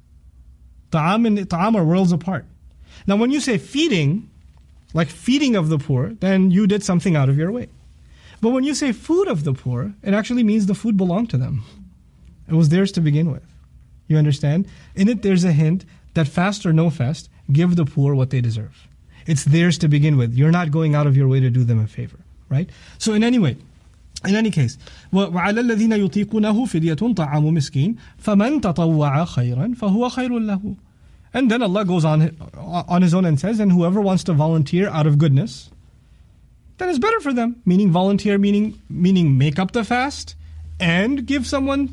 Ta'am and ta'am are worlds apart. Now when you say feeding, like feeding of the poor, then you did something out of your way. But when you say food of the poor, it actually means the food belonged to them. It was theirs to begin with. You understand? In it, there's a hint that fast or no fast, give the poor what they deserve. It's theirs to begin with. You're not going out of your way to do them a favor, right? So in any case, وَعَلَى الَّذِينَ يُطِيقُونَهُ فِدْيَةٌ طَعَامُ مِسْكِينٍ فَمَنْ تَطَوَّعَ خَيْرًا فَهُوَ خَيْرٌ لَهُ. And then Allah goes on His own and says, and whoever wants to volunteer out of goodness, then it's better for them. Meaning volunteer, meaning make up the fast and give someone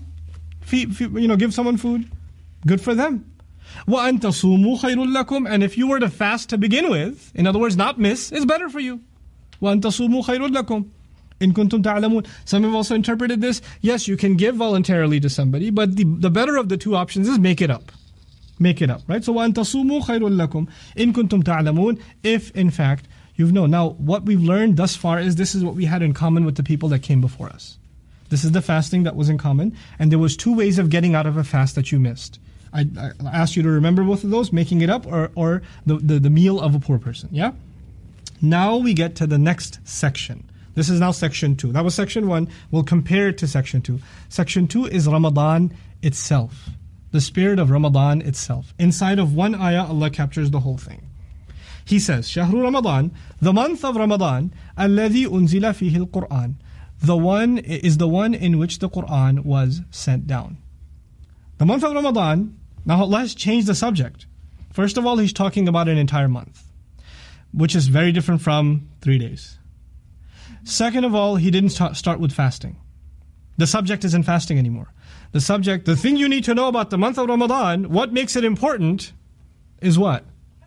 food. Good for them. وَأَن تَصُومُوا خَيْرٌ لَكُمْ. And if you were to fast to begin with, in other words, not miss, it's better for you. وَأَن تَصُومُوا خَيْرٌ لَكُمْ إِن كُنتُمْ تَعْلَمُونَ. Some have also interpreted this, yes, you can give voluntarily to somebody, but the better of the two options is make it up. Make it up, right? So وَأَن تَصُومُوا خَيْرٌ لَكُمْ إِن كُنتُمْ تَعْلَمُونَ. If, in fact, you've known. Now, what we've learned thus far is this is what we had in common with the people that came before us. This is the fasting that was in common, and there was two ways of getting out of a fast that you missed. I asked you to remember both of those, making it up or the meal of a poor person, yeah? Now we get to the next section. This is now section 2. That was section 1. We'll compare it to section 2. Section 2 is Ramadan itself. The spirit of Ramadan itself. Inside of one ayah, Allah captures the whole thing. He says, Shahru Ramadan, the month of Ramadan, الَّذِي أُنزِلَ فِيهِ الْقُرْآنِ. The one is the one in which the Qur'an was sent down. The month of Ramadan, now Allah has changed the subject. First of all, He's talking about an entire month, which is very different from 3 days. Second of all, He didn't start with fasting. The subject isn't fasting anymore. The thing you need to know about the month of Ramadan, what makes it important, is what?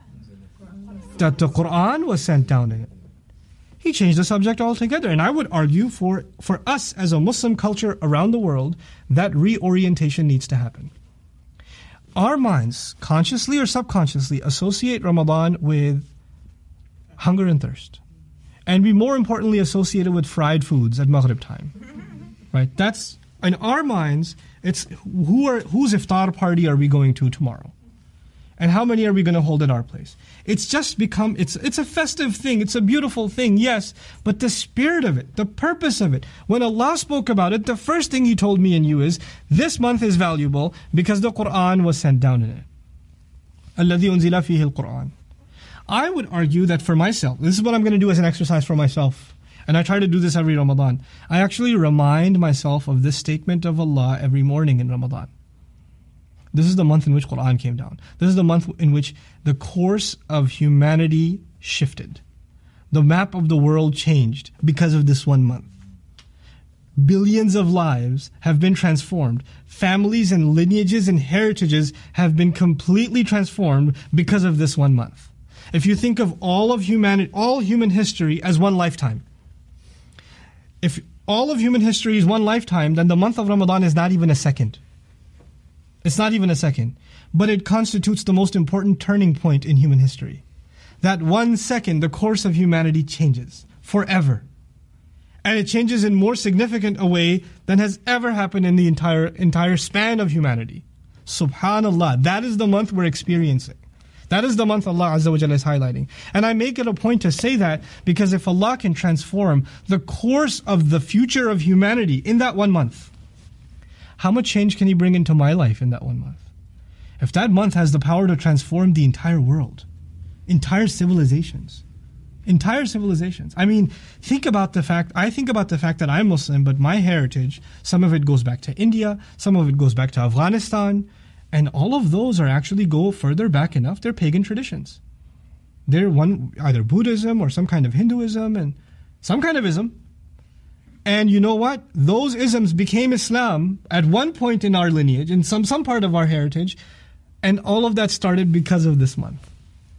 That the Qur'an was sent down in it. He changed the subject altogether. And I would argue for us as a Muslim culture around the world, that reorientation needs to happen. Our minds, consciously or subconsciously, associate Ramadan with hunger and thirst. And we more importantly associate it with fried foods at Maghrib time. Right? That's, in our minds, it's whose iftar party are we going to tomorrow? And how many are we going to hold at our place? It's just become, it's a festive thing, it's a beautiful thing, yes, but the spirit of it, the purpose of it, when Allah spoke about it, the first thing He told me and you is, this month is valuable because the Qur'an was sent down in it. الَّذِي أُنزِلَ فِيهِ الْقُرْآنِ. I would argue that for myself, this is what I'm going to do as an exercise for myself, and I try to do this every Ramadan. I actually remind myself of this statement of Allah every morning in Ramadan. This is the month in which Qur'an came down. This is the month in which the course of humanity shifted. The map of the world changed because of this one month. Billions of lives have been transformed. Families and lineages and heritages have been completely transformed because of this one month. If you think of all of humanity, all human history as one lifetime, if all of human history is one lifetime, then the month of Ramadan is not even a second. It's not even a second. But it constitutes the most important turning point in human history. That 1 second, the course of humanity changes forever. And it changes in more significant a way than has ever happened in the entire span of humanity. Subhanallah, that is the month we're experiencing. That is the month Allah Azza wa Jalla is highlighting. And I make it a point to say that because if Allah can transform the course of the future of humanity in that 1 month, how much change can He bring into my life in that 1 month? If that month has the power to transform the entire world, entire civilizations. I mean, think about the fact that I'm Muslim, but my heritage, some of it goes back to India, some of it goes back to Afghanistan, and all of those are actually go further back enough, they're pagan traditions. They're either Buddhism or some kind of Hinduism and some kind of ism. And you know what? Those isms became Islam at one point in our lineage, in some part of our heritage, and all of that started because of this month.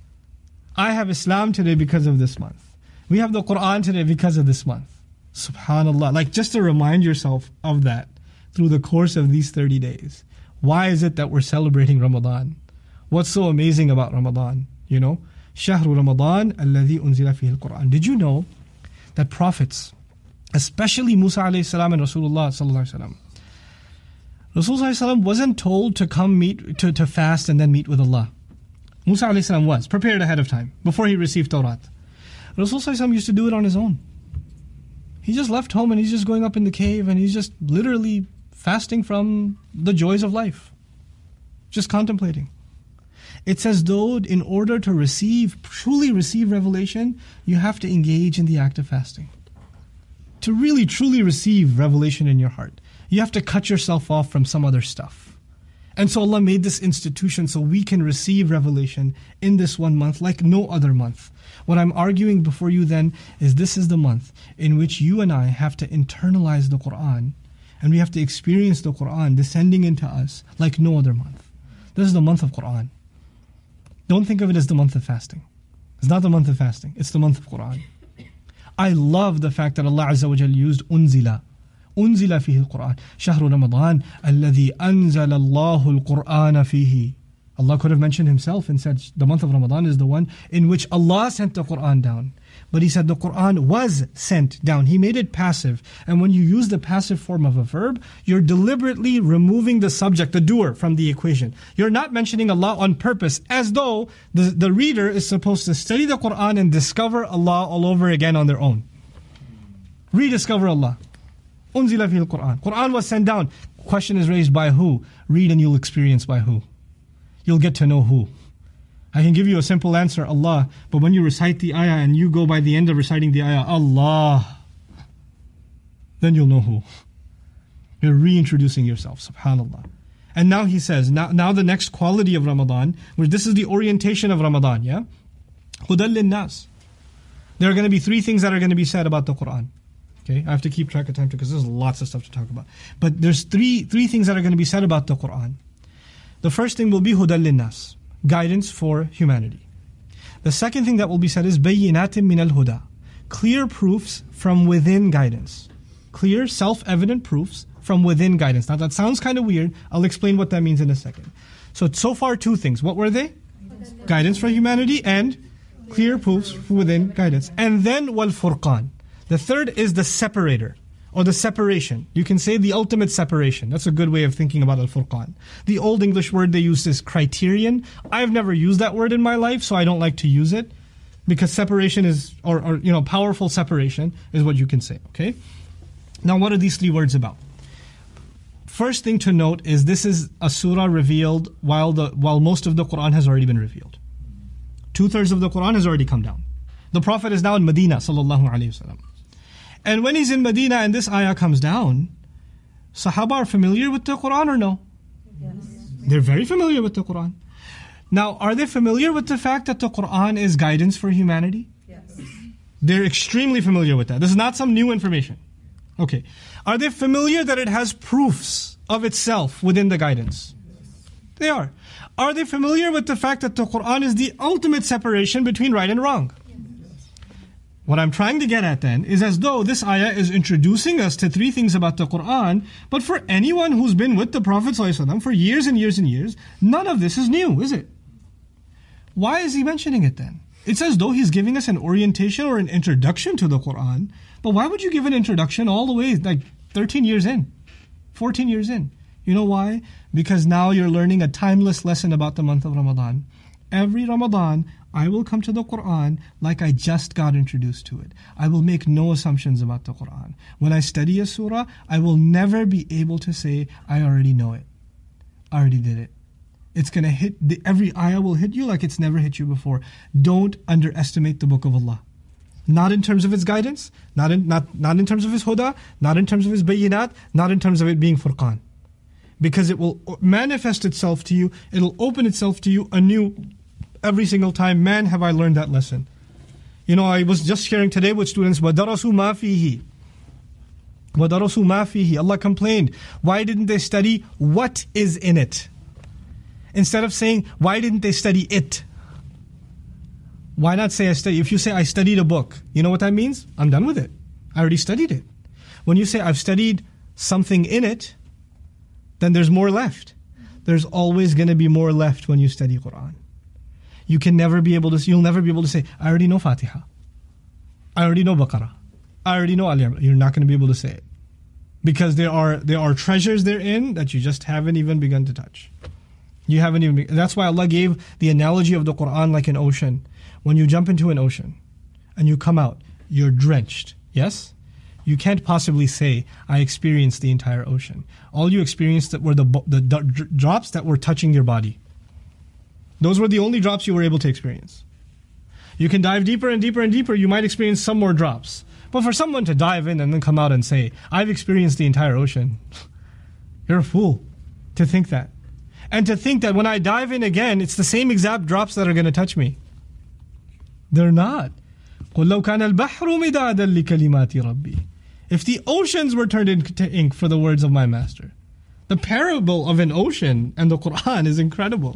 I have Islam today because of this month. We have the Qur'an today because of this month. Subhanallah. Like, just to remind yourself of that through the course of these 30 days. Why is it that we're celebrating Ramadan? What's so amazing about Ramadan? You know? Shahru Ramadan alladhi unzila fihi al-Qur'an. Did you know that prophets, especially Musa alayhi salam and Rasulullah sallallahu alayhi wasallam, Rasulullah sallallahu alayhi wasallam wasn't told to come to fast and then meet with Allah. Musa alayhi salam was prepared ahead of time before he received Tawrat. Rasulullah sallallahu alayhi wasallam used to do it on his own. He just left home and he's just going up in the cave and he's just literally fasting from the joys of life. Just contemplating. It's as though in order to truly receive revelation, you have to engage in the act of fasting. To really truly receive revelation in your heart, you have to cut yourself off from some other stuff. And so Allah made this institution so we can receive revelation in this 1 month like no other month. What I'm arguing before you then is this is the month in which you and I have to internalize the Qur'an, and we have to experience the Qur'an descending into us like no other month. This is the month of Qur'an. Don't think of it as the month of fasting. It's not the month of fasting, it's the month of Qur'an. I love the fact that Allah Azza wa Jal used unzila. أنزل فيه القرآن شهر رمضان الذي أنزل الله القرآن فيه. Allah could have mentioned himself and said the month of Ramadan is the one in which Allah sent the Qur'an down. But he said the Qur'an was sent down. He made it passive. And when you use the passive form of a verb, you're deliberately removing the subject, the doer, from the equation. You're not mentioning Allah on purpose, as though the reader is supposed to study the Qur'an and discover Allah all over again on their own. Rediscover Allah. Unzila fil Qur'an. Qur'an was sent down. Question is raised by who? Read and you'll experience by who. You'll get to know who. I can give you a simple answer, Allah. But when you recite the ayah and you go by the end of reciting the ayah, Allah, then you'll know who. You're reintroducing yourself, subhanAllah. And now he says, now the next quality of Ramadan, which this is the orientation of Ramadan, yeah? Hudal linnas. There are going to be 3 things that are going to be said about the Qur'an. Okay, I have to keep track of time because there's lots of stuff to talk about. But there's three things that are going to be said about the Qur'an. The first thing will be hudal linnas, guidance for humanity. The second thing that will be said is bayyinatin min al-huda, clear proofs from within guidance. Clear, self-evident proofs from within guidance. Now that sounds kind of weird. I'll explain what that means in a second. So far 2 things. What were they? Guidance for humanity and clear proofs from within guidance. And then wal furqan. The third is the separator, or the separation. You can say the ultimate separation. That's a good way of thinking about al-furqan. The old English word they use is criterion. I've never used that word in my life, so I don't like to use it. Because separation is, or powerful separation is what you can say, okay? Now what are these 3 words about? First thing to note is this is a surah revealed while most of the Qur'an has already been revealed. 2/3 of the Qur'an has already come down. The Prophet is now in Medina, sallallahu alayhi wa sallam. And when he's in Medina and this ayah comes down, Sahaba are familiar with the Qur'an or no? Yes. They're very familiar with the Qur'an. Now, are they familiar with the fact that the Qur'an is guidance for humanity? Yes. They're extremely familiar with that. This is not some new information. Okay. Are they familiar that it has proofs of itself within the guidance? They are. Are they familiar with the fact that the Qur'an is the ultimate separation between right and wrong? What I'm trying to get at then is as though this ayah is introducing us to 3 things about the Qur'an, but for anyone who's been with the Prophet ﷺ for years and years and years, none of this is new, is it? Why is he mentioning it then? It's as though he's giving us an orientation or an introduction to the Qur'an, but why would you give an introduction all the way like 13 years in, 14 years in? You know why? Because now you're learning a timeless lesson about the month of Ramadan. Every Ramadan, I will come to the Qur'an like I just got introduced to it. I will make no assumptions about the Qur'an. When I study a surah, I will never be able to say, I already know it. I already did it. It's going to hit, every ayah will hit you like it's never hit you before. Don't underestimate the Book of Allah. Not in terms of its guidance, not in terms of its huda, not in terms of its bayinat, not in terms of it being furqan. Because it will manifest itself to you, it'll open itself to you anew every single time. Man, have I learned that lesson. I was just sharing today with students, وَدَرَسُوا مَا فِيهِ. وَدَرَسُوا مَا فِيهِ. Allah complained, why didn't they study what is in it? Instead of saying, why didn't they study it? Why not say I study? If you say, I studied a book, you know what that means? I'm done with it. I already studied it. When you say, I've studied something in it, then there's more left. There's always going to be more left when you study Qur'an. You'll never be able to say, I already know Fatiha. I already know Baqarah. I already know Ali Imran. You're not going to be able to say it. Because there are treasures therein that you just haven't even begun to touch. That's why Allah gave the analogy of the Qur'an like an ocean. When you jump into an ocean and you come out, you're drenched. Yes? you can't possibly say, I experienced the entire ocean. All you experienced were the drops that were touching your body. Those were the only drops you were able to experience. You can dive deeper and deeper and deeper, you might experience some more drops. But for someone to dive in and then come out and say, I've experienced the entire ocean, you're a fool to think that. And to think that when I dive in again, it's the same exact drops that are going to touch me. They're not. قُلْ لَوْ كَانَ الْبَحْرُ مِدَادًا لِكَلِمَاتِ رَبِّي. If the oceans were turned into ink for the words of my master. The parable of an ocean and the Qur'an is incredible.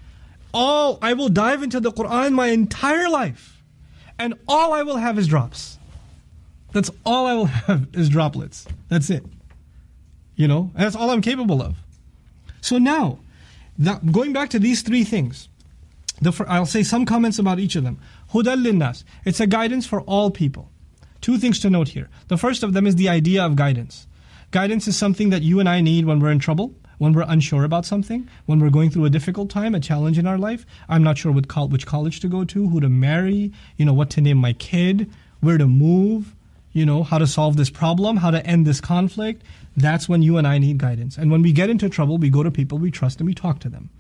I will dive into the Qur'an my entire life, and all I will have is drops. That's all I will have is droplets. That's it. And that's all I'm capable of. So now, going back to these three things, I'll say some comments about each of them. Hudal linnas. It's a guidance for all people. Two things to note here. The first of them is the idea of guidance. Guidance is something that you and I need when we're in trouble, when we're unsure about something, when we're going through a difficult time, a challenge in our life. I'm not sure which college to go to, who to marry, what to name my kid, where to move, how to solve this problem, how to end this conflict. That's when you and I need guidance. And when we get into trouble, we go to people we trust and we talk to them.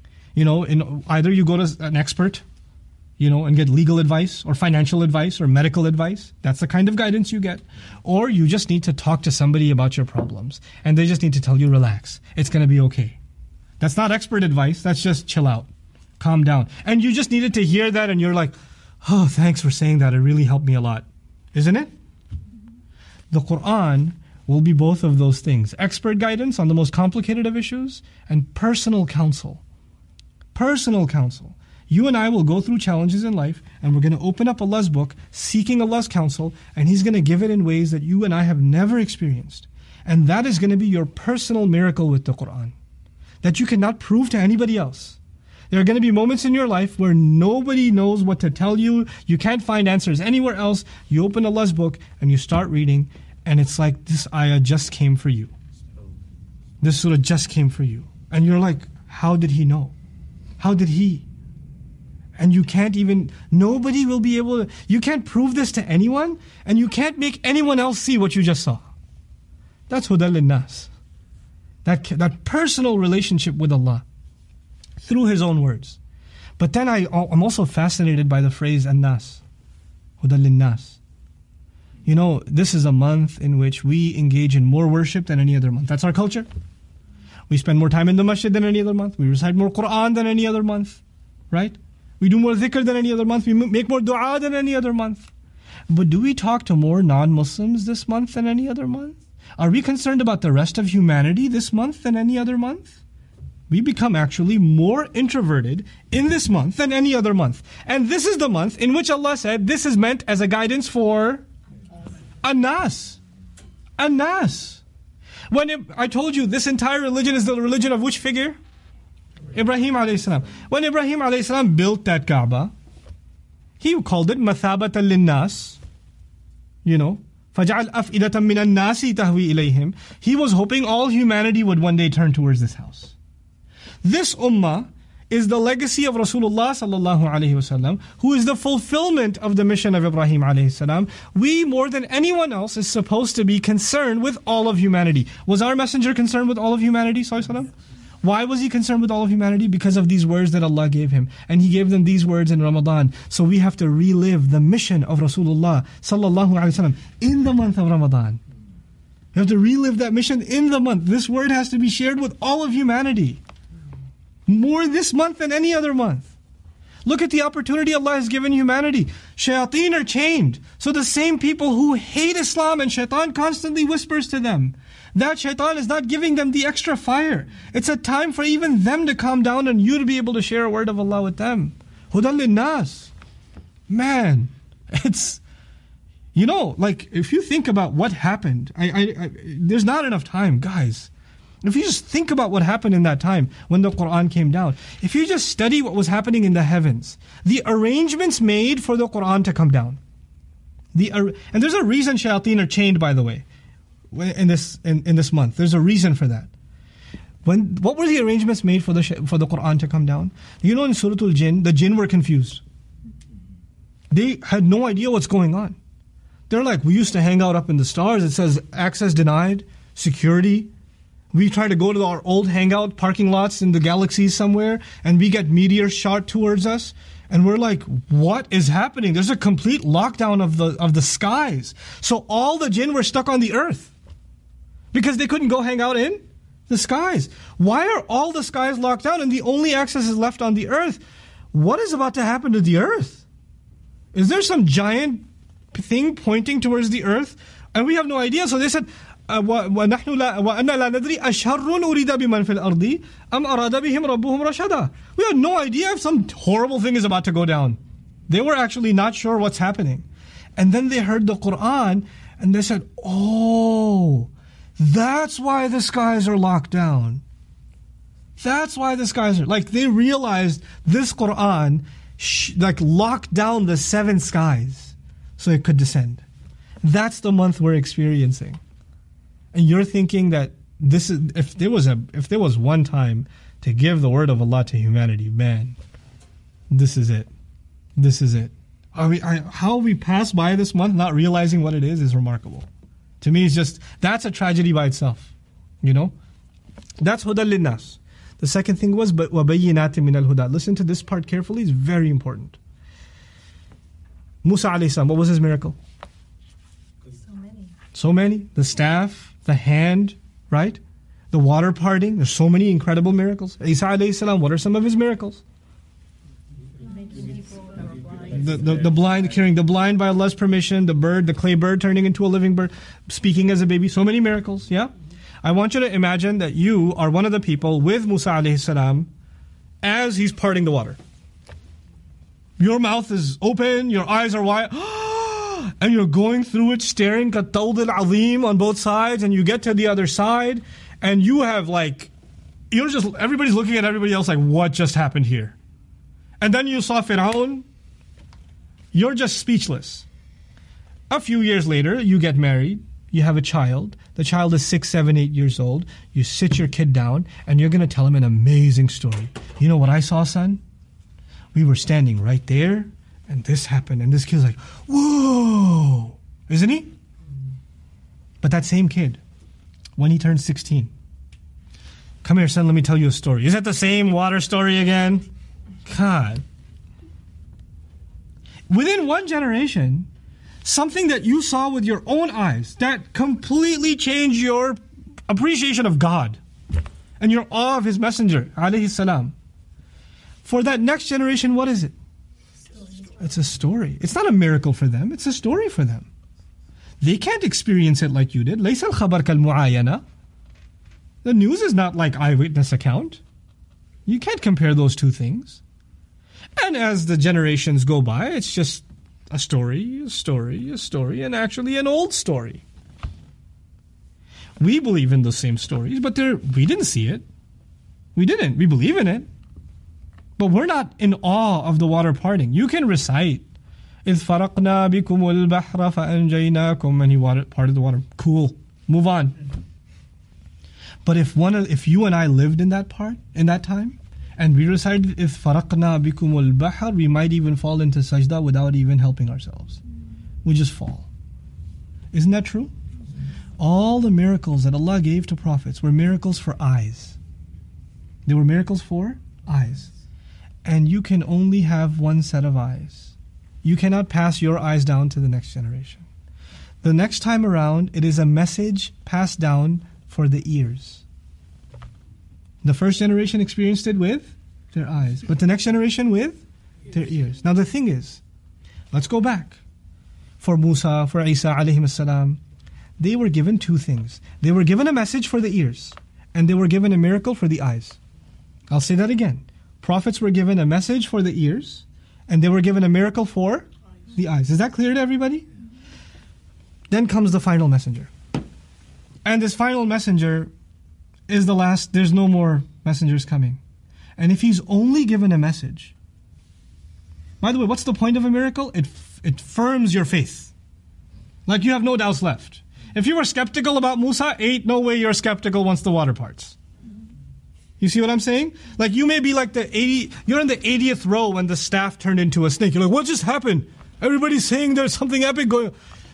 Either you go to an expert, and get legal advice or financial advice or medical advice. That's the kind of guidance you get. Or you just need to talk to somebody about your problems. And they just need to tell you, relax. It's going to be okay. That's not expert advice. That's just chill out. Calm down. And you just needed to hear that and you're like, oh, thanks for saying that. It really helped me a lot. Isn't it? The Qur'an will be both of those things. Expert guidance on the most complicated of issues and personal counsel. Personal counsel. You and I will go through challenges in life and we're going to open up Allah's book, seeking Allah's counsel, and He's going to give it in ways that you and I have never experienced. And that is going to be your personal miracle with the Qur'an, that you cannot prove to anybody else. There are going to be moments in your life where nobody knows what to tell you. You can't find answers anywhere else. You open Allah's book and you start reading, and it's like this ayah just came for you. This surah just came for you. And you're like, how did He know? How did He? And you can't nobody will be able to, you can't prove this to anyone, and you can't make anyone else see what you just saw. That's hudal linnas. That personal relationship with Allah through His own words. But then I'm also fascinated by the phrase an-nas, hudal linnas. This is a month in which we engage in more worship than any other month. That's our culture. We spend more time in the masjid than any other month. We recite more Qur'an than any other month. Right? We do more dhikr than any other month. We make more dua than any other month. But do we talk to more non-Muslims this month than any other month? Are we concerned about the rest of humanity this month than any other month? We become actually more introverted in this month than any other month. And this is the month in which Allah said this is meant as a guidance for an-nas. An-nas. I told you this entire religion is the religion of which figure? Ibrahim alayhi salam. When Ibrahim alayhi salam built that Kaaba, he called it mathabatan linnas. فَجَعَلْ أَفْئِدَةً مِّنَ النَّاسِ تَهْوِي إِلَيْهِمْ. He was hoping all humanity would one day turn towards this house. This ummah is the legacy of Rasulullah sallallahu alaihi wasallam, who is the fulfillment of the mission of Ibrahim alayhi salam. We, more than anyone else, is supposed to be concerned with all of humanity. Was our messenger concerned with all of humanity, sallallahu alaihi wasallam? Why was he concerned with all of humanity? Because of these words that Allah gave him. And He gave them these words in Ramadan. So we have to relive the mission of Rasulullah sallallahu alaihi wasallam in the month of Ramadan. We have to relive that mission in the month. This word has to be shared with all of humanity. More this month than any other month. Look at the opportunity Allah has given humanity. Shayateen are chained. So the same people who hate Islam and shaitan constantly whispers to them, that shaitan is not giving them the extra fire. It's a time for even them to calm down and you to be able to share a word of Allah with them. Hudal linnas. Man, it's, if you think about what happened, there's not enough time, guys. If you just think about what happened in that time when the Qur'an came down, if you just study what was happening in the heavens, the arrangements made for the Qur'an to come down. And there's a reason shayateen are chained, by the way, in this month. There's a reason for that. What were the arrangements made for the Qur'an to come down? In Surah Al-Jinn, the jinn were confused. They had no idea what's going on. They're like, we used to hang out up in the stars. It says access denied, security. We try to go to our old hangout parking lots in the galaxies somewhere, and we get meteors shot towards us. And we're like, what is happening? There's a complete lockdown of the skies. So all the jinn were stuck on the earth because they couldn't go hang out in the skies. Why are all the skies locked down and the only access is left on the earth? What is about to happen to the earth? Is there some giant thing pointing towards the earth? And we have no idea. So they said, وَنَحْنُ وَأَنَّا لَا نَدْرِي أَشَرٌّ أُرِيدَ بِمَنْ فِي الْأَرْضِ أَمْ أَرَادَ بِهِمْ رَبُّهُمْ رَشَدًا. We had no idea if some horrible thing is about to go down. They were actually not sure what's happening. And then they heard the Quran and they said, oh, that's why the skies are locked down. That's why the skies are... Like, they realized this Quran locked down the 7 skies so it could descend. That's the month we're experiencing. And you're thinking that this is... If there was one time to give the word of Allah to humanity, man, this is it. This is it. How we pass by this month not realizing what it is remarkable. To me, it's just... That's a tragedy by itself. You know? That's Huda Linnas. The second thing was وَبَيِّنَاتٍ مِنَ الْهُدَى. Listen to this part carefully. It's very important. Musa alayhi salam, what was his miracle? So many. The staff, the hand, right? The water parting. There's so many incredible miracles. Isa alayhi salam, what are some of his miracles? The blind, curing the blind by Allah's permission, the bird, the clay bird turning into a living bird, speaking as a baby. So many miracles, yeah? I want you to imagine that you are one of the people with Musa alayhi salam as he's parting the water. Your mouth is open, your eyes are wide, and you're going through it, staring at Tawd al-Azim on both sides, and you get to the other side, and you have everybody's looking at everybody else like, what just happened here? And then you saw Fir'aun, you're just speechless. A few years later, you get married, you have a child, the child is 6, 7, 8 years old, you sit your kid down, and you're going to tell him an amazing story. You know what I saw, son? We were standing right there, and this happened, and this kid's like, whoa! Isn't he? But that same kid, when he turns 16, come here, son, let me tell you a story. Is that the same water story again? God. Within one generation, something that you saw with your own eyes that completely changed your appreciation of God and your awe of His Messenger, alayhi salam. For that next generation, what is it? It's a story. It's not a miracle for them. It's a story for them. They can't experience it like you did. لَيْسَ الْخَبَرْ كَالْمُعَايَنَةِ. The news is not like eyewitness account. You can't compare those two things. And as the generations go by, it's just a story, and actually an old story. We believe in those same stories, but we didn't see it. We didn't. We believe in it. But we're not in awe of the water parting. You can recite, إِذْ فَرَقْنَا بِكُمُ الْبَحْرَ فَأَنْجَيْنَاكُمْ, and He parted the water. Cool. Move on. But if you and I lived in that time, and we recited إِذْ فَرَقْنَا بِكُمُ الْبَحْرَ, we might even fall into sajda without even helping ourselves. We just fall. Isn't that true? All the miracles that Allah gave to prophets were miracles for eyes. They were miracles for eyes. And you can only have one set of eyes. You cannot pass your eyes down to the next generation. The next time around, it is a message passed down for the ears. The first generation experienced it with their eyes, but the next generation with their ears. Now the thing is, let's go back. For Musa, for Isa alayhi salam, they were given two things. They were given a message for the ears, and they were given a miracle for the eyes. I'll say that again. Prophets were given a message for the ears, and they were given a miracle for the eyes. Is that clear to everybody? Then comes the final messenger. And this final messenger is the last. There's no more messengers coming. And if he's only given a message, by the way, what's the point of a miracle? It firms your faith. Like you have no doubts left. If you were skeptical about Musa, ain't no way you're skeptical once the water parts. You see what I'm saying? Like you may be like you're in the 80th row when the staff turned into a snake. You're like, what just happened? Everybody's saying there's something epic going on.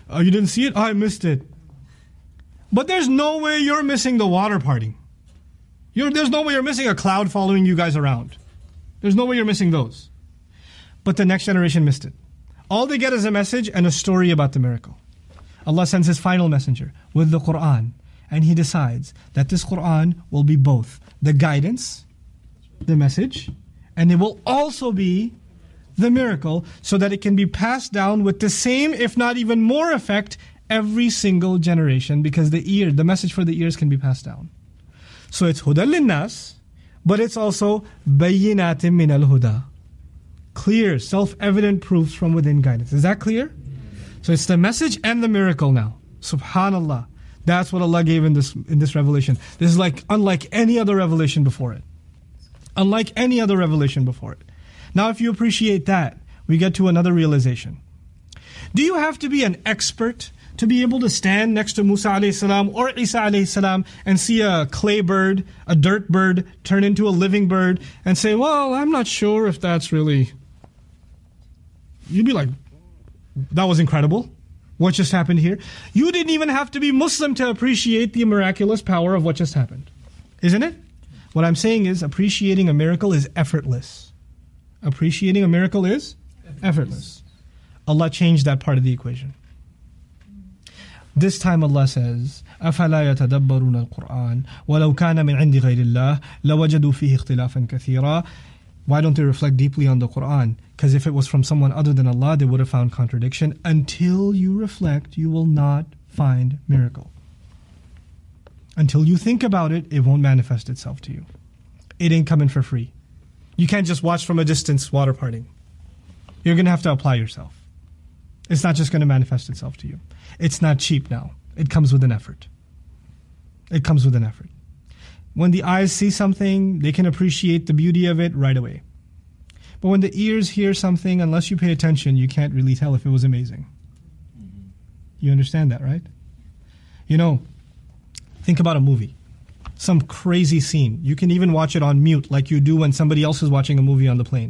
Oh, you didn't see it? Oh, I missed it. But there's no way you're missing the water parting. There's no way you're missing a cloud following you guys around. There's no way you're missing those. But the next generation missed it. All they get is a message and a story about the miracle. Allah sends His final messenger with the Qur'an, and He decides that this Qur'an will be both the guidance, the message, and it will also be the miracle, so that it can be passed down with the same, if not even more effect, every single generation, because the message for the ears can be passed down. So it's Hudan Linnas, but it's also Bayyinatim min al-Huda. Clear, self-evident proofs from within guidance. Is that clear? So it's the message and the miracle now. Subhanallah. That's what Allah gave in this revelation. This is unlike any other revelation before it. Unlike any other revelation before it. Now if you appreciate that, we get to another realization. Do you have to be an expert to be able to stand next to Musa alayhi salam or Isa alayhi salam and see a clay bird, a dirt bird, turn into a living bird and say, well, I'm not sure if that's really... You'd be like, that was incredible. What just happened here? You didn't even have to be Muslim to appreciate the miraculous power of what just happened. Isn't it? What I'm saying is appreciating a miracle is effortless. Appreciating a miracle is effortless. Allah changed that part of the equation. This time Allah says, أَفَلَا يَتَدَبَّرُونَ الْقُرْآنَ وَلَوْ كَانَ مِنْ عِنْدِ غَيْرِ اللَّهِ لَوَجَدُوا فِيهِ اخْتِلَافًا كَثِيرًا. Why don't they reflect deeply on the Qur'an? Because if it was from someone other than Allah, they would have found contradiction. Until you reflect, you will not find miracle. Until you think about it, it won't manifest itself to you. It ain't coming for free. You can't just watch from a distance water parting. You're going to have to apply yourself. It's not just going to manifest itself to you. It's not cheap now. It comes with an effort. It comes with an effort. When the eyes see something, they can appreciate the beauty of it right away. But when the ears hear something, unless you pay attention, you can't really tell if it was amazing. You understand that, right? Think about a movie. Some crazy scene. You can even watch it on mute like you do when somebody else is watching a movie on the plane.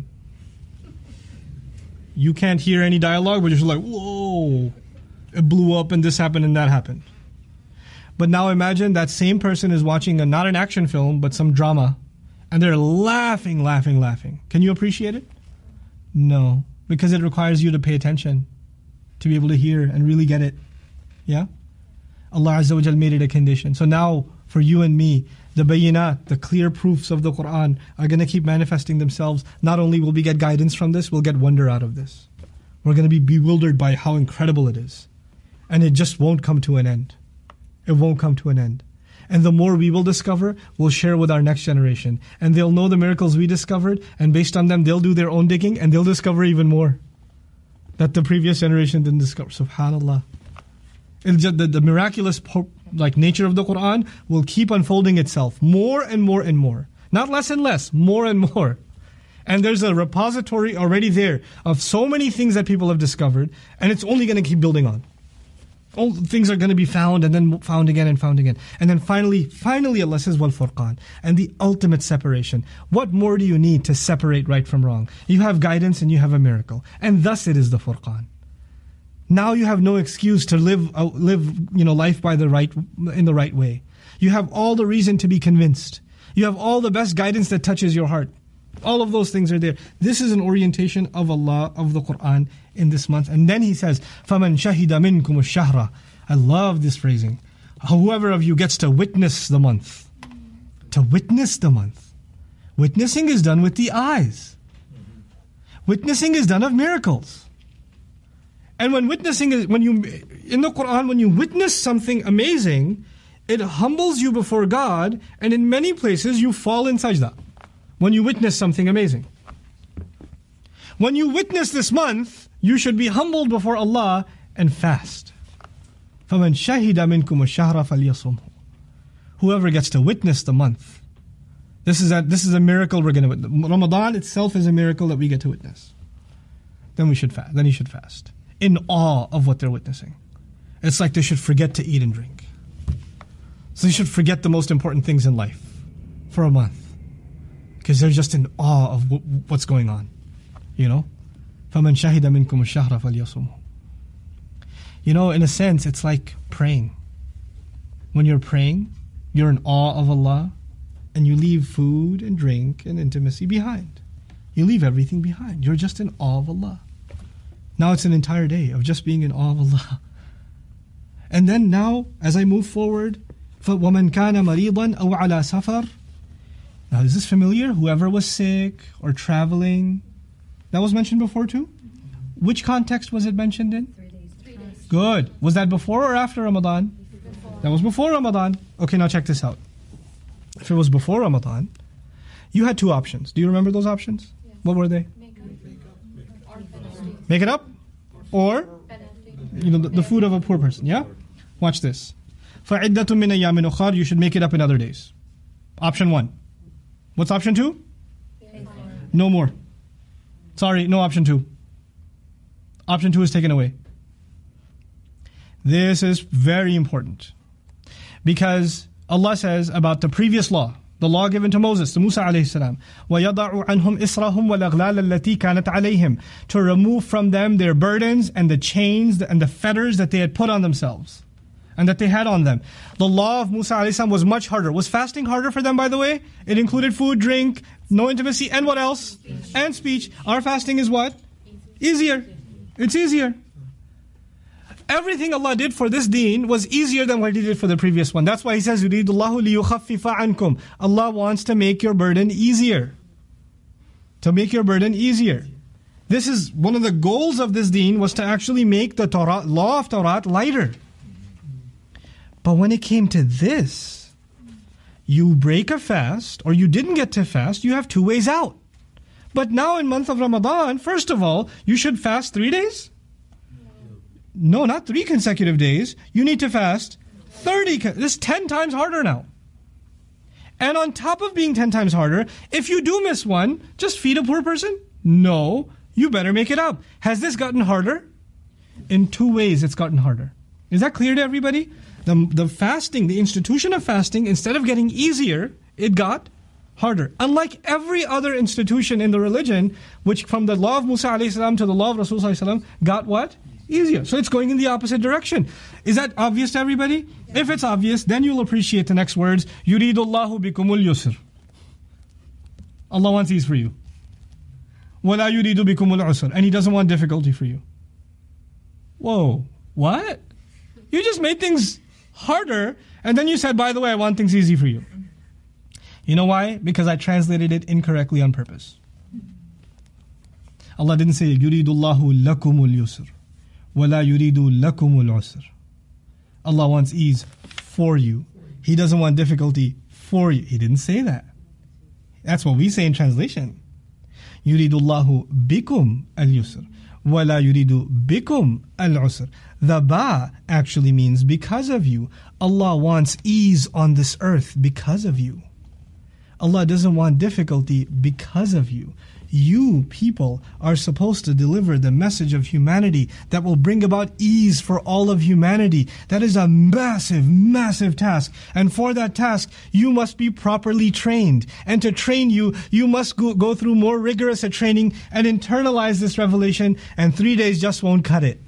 You can't hear any dialogue, but you're just like, whoa, it blew up and this happened and that happened. But now imagine that same person is watching not an action film, but some drama, and they're laughing. Can you appreciate it? No, because it requires you to pay attention, to be able to hear and really get it. Yeah? Allah Azza wa Jal made it a condition. So now, for you and me, the bayinat, the clear proofs of the Qur'an are going to keep manifesting themselves. Not only will we get guidance from this, we'll get wonder out of this. We're going to be bewildered by how incredible it is. And it just won't come to an end. It won't come to an end. And the more we will discover, we'll share with our next generation. And they'll know the miracles we discovered, and based on them, they'll do their own digging, and they'll discover even more that the previous generation didn't discover. SubhanAllah. The miraculous nature of the Qur'an will keep unfolding itself more and more and more. Not less and less, more and more. And there's a repository already there of so many things that people have discovered, and it's only going to keep building on. All things are going to be found and then found again and found again. And then finally Allah says, Wal Furqan. And the ultimate separation. What more do you need to separate right from wrong? You have guidance and you have a miracle. And thus it is the Furqan. Now you have no excuse to live life in the right way. You have all the reason to be convinced. You have all the best guidance that touches your heart. All of those things are there. This is an orientation of Allah, of the Qur'an in this month. And then He says, فَمَنْ شَهِدَ مِنْكُمُ الشَّهْرَ. I love this phrasing. Whoever of you gets to witness the month. To witness the month. Witnessing is done with the eyes. Witnessing is done of miracles. And when witnessing is, in the Qur'an, when you witness something amazing, it humbles you before God, and in many places you fall in sajda. When you witness something amazing. When you witness this month, you should be humbled before Allah and fast. فَمَنْ شَهِدَ مِنْكُمُ الشَّهْرَ فَلْيَصُمْهُ. Whoever gets to witness the month. This is a miracle we're going to witness. Ramadan itself is a miracle that we get to witness. Then we should fast. Then you should fast. In awe of what they're witnessing. It's like they should forget to eat and drink. So they should forget the most important things in life for a month. Because they're just in awe of what's going on. فَمَنْ شَهِدَ مِنْكُمُ الشَّهْرَ فَلْيَصُمْهُ. You know, in a sense, it's like praying. When you're praying, you're in awe of Allah, and you leave food and drink and intimacy behind. You leave everything behind. You're just in awe of Allah. Now it's an entire day of just being in awe of Allah. And then now, as I move forward, وَمَنْ كَانَ مَرِيضًا أَوْ عَلَى سَفَرٍ. Now is this familiar? Whoever was sick or traveling. That was mentioned before too? Which context was it mentioned in? 3 days. Good. Was that before or after Ramadan? Before. That was before Ramadan. Okay, now check this out. If it was before Ramadan, you had two options. Do you remember those options? Yes. What were they? Or penalty. Make it up? Or, Penalty. the food of a poor person. Yeah? Watch this. فَعِدَّةٌ مِّنْ أَيَّامٍ أُخَرَ. You should make it up in other days. Option 1. What's option 2? No more. Sorry, no option 2. Option 2 is taken away. This is very important. Because Allah says about the previous law, the law given to Moses, to Musa alayhi salam, وَيَضَعُ عَنْهُمْ إِسْرَهُمْ وَالْأَغْلَالَ الَّتِي كَانَتْ عَلَيْهِمْ. To remove from them their burdens and the chains and the fetters that they had put on themselves and that they had on them. The law of Musa alayhi salam was much harder. Was fasting harder for them, by the way? It included food, drink, no intimacy, and what else? Speech. And speech. Our fasting is what? Easier. It's easier. Everything Allah did for this deen was easier than what He did for the previous one. That's why He says, يُرِيدُ اللَّهُ لِيُخَفِّفَ عَنْكُمْ. Allah wants to make your burden easier. To make your burden easier. This is one of the goals of this deen, was to actually make the Torah, law of Torah lighter. But when it came to this, you break a fast, or you didn't get to fast, you have two ways out. But now in month of Ramadan, first of all, you should fast 3 days? No, not 3 consecutive days. You need to fast 30. This is 10 times harder now. And on top of being 10 times harder, if you do miss one, just feed a poor person? No, you better make it up. Has this gotten harder? In 2 ways it's gotten harder. Is that clear to everybody? The fasting, the institution of fasting, instead of getting easier, it got harder. Unlike every other institution in the religion, which from the law of Musa alayhi salam to the law of Rasul sallallahu alayhi wasallam got what? Easier. So it's going in the opposite direction. Is that obvious to everybody? Yeah. If it's obvious, then you'll appreciate the next words. يُرِيدُ اللَّهُ بِكُمُ الْيُسْرِ. Allah wants ease for you. وَلَا يُرِيدُ بِكُمُ الْعُسْرِ. And He doesn't want difficulty for you. Whoa. What? You just made things harder, and then you said, by the way, I want things easy for you. You know why? Because I translated it incorrectly on purpose. Allah didn't say, يُرِيدُ اللَّهُ لَكُمُ الْيُسْرِ. وَلَا يُرِيدُ لَكُمُ الْعُسْرِ. Allah wants ease for you. He doesn't want difficulty for you. He didn't say that. That's what we say in translation. يُرِيدُ اللَّهُ بِكُمْ الْيُسْرِ. وَلَا يُرِيدُ بِكُمْ الْعُسْرِ. The ba actually means because of you. Allah wants ease on this earth because of you. Allah doesn't want difficulty because of you. You people are supposed to deliver the message of humanity that will bring about ease for all of humanity. That is a massive, massive task. And for that task, you must be properly trained. And to train you, you must go through more rigorous a training and internalize this revelation. And 3 days just won't cut it.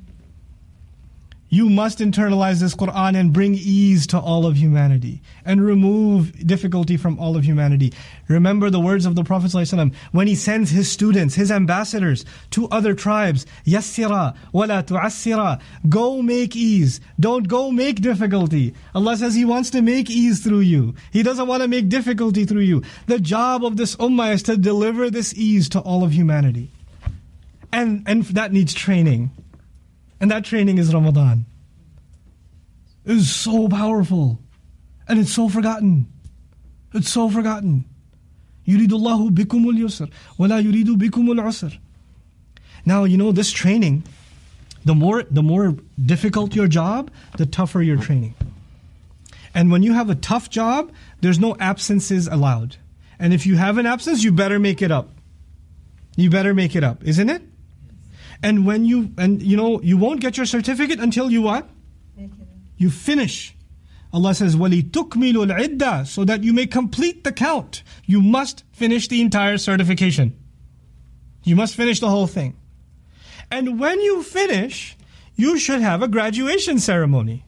You must internalize this Qur'an and bring ease to all of humanity and remove difficulty from all of humanity. Remember the words of the Prophet ﷺ when he sends his students, his ambassadors to other tribes. Yassira wala tu'assira. Go make ease. Don't go make difficulty. Allah says He wants to make ease through you. He doesn't want to make difficulty through you. The job of this ummah is to deliver this ease to all of humanity. And that needs training. And that training is Ramadan. It is so powerful. And it's so forgotten. It's so forgotten. يُرِيدُ اللَّهُ بِكُمُ الْيُسْرِ وَلَا يُرِيدُ بِكُمُ الْعُسْرِ. Now, you know, this training, the more difficult your job, the tougher your training. And when you have a tough job, there's no absences allowed. And if you have an absence, you better make it up. You better make it up, isn't it? And when you won't get your certificate until you what? You finish. Allah says, وَلِتُكْمِلُوا الْعِدَّةِ. So that you may complete the count. You must finish the entire certification. You must finish the whole thing. And when you finish, you should have a graduation ceremony.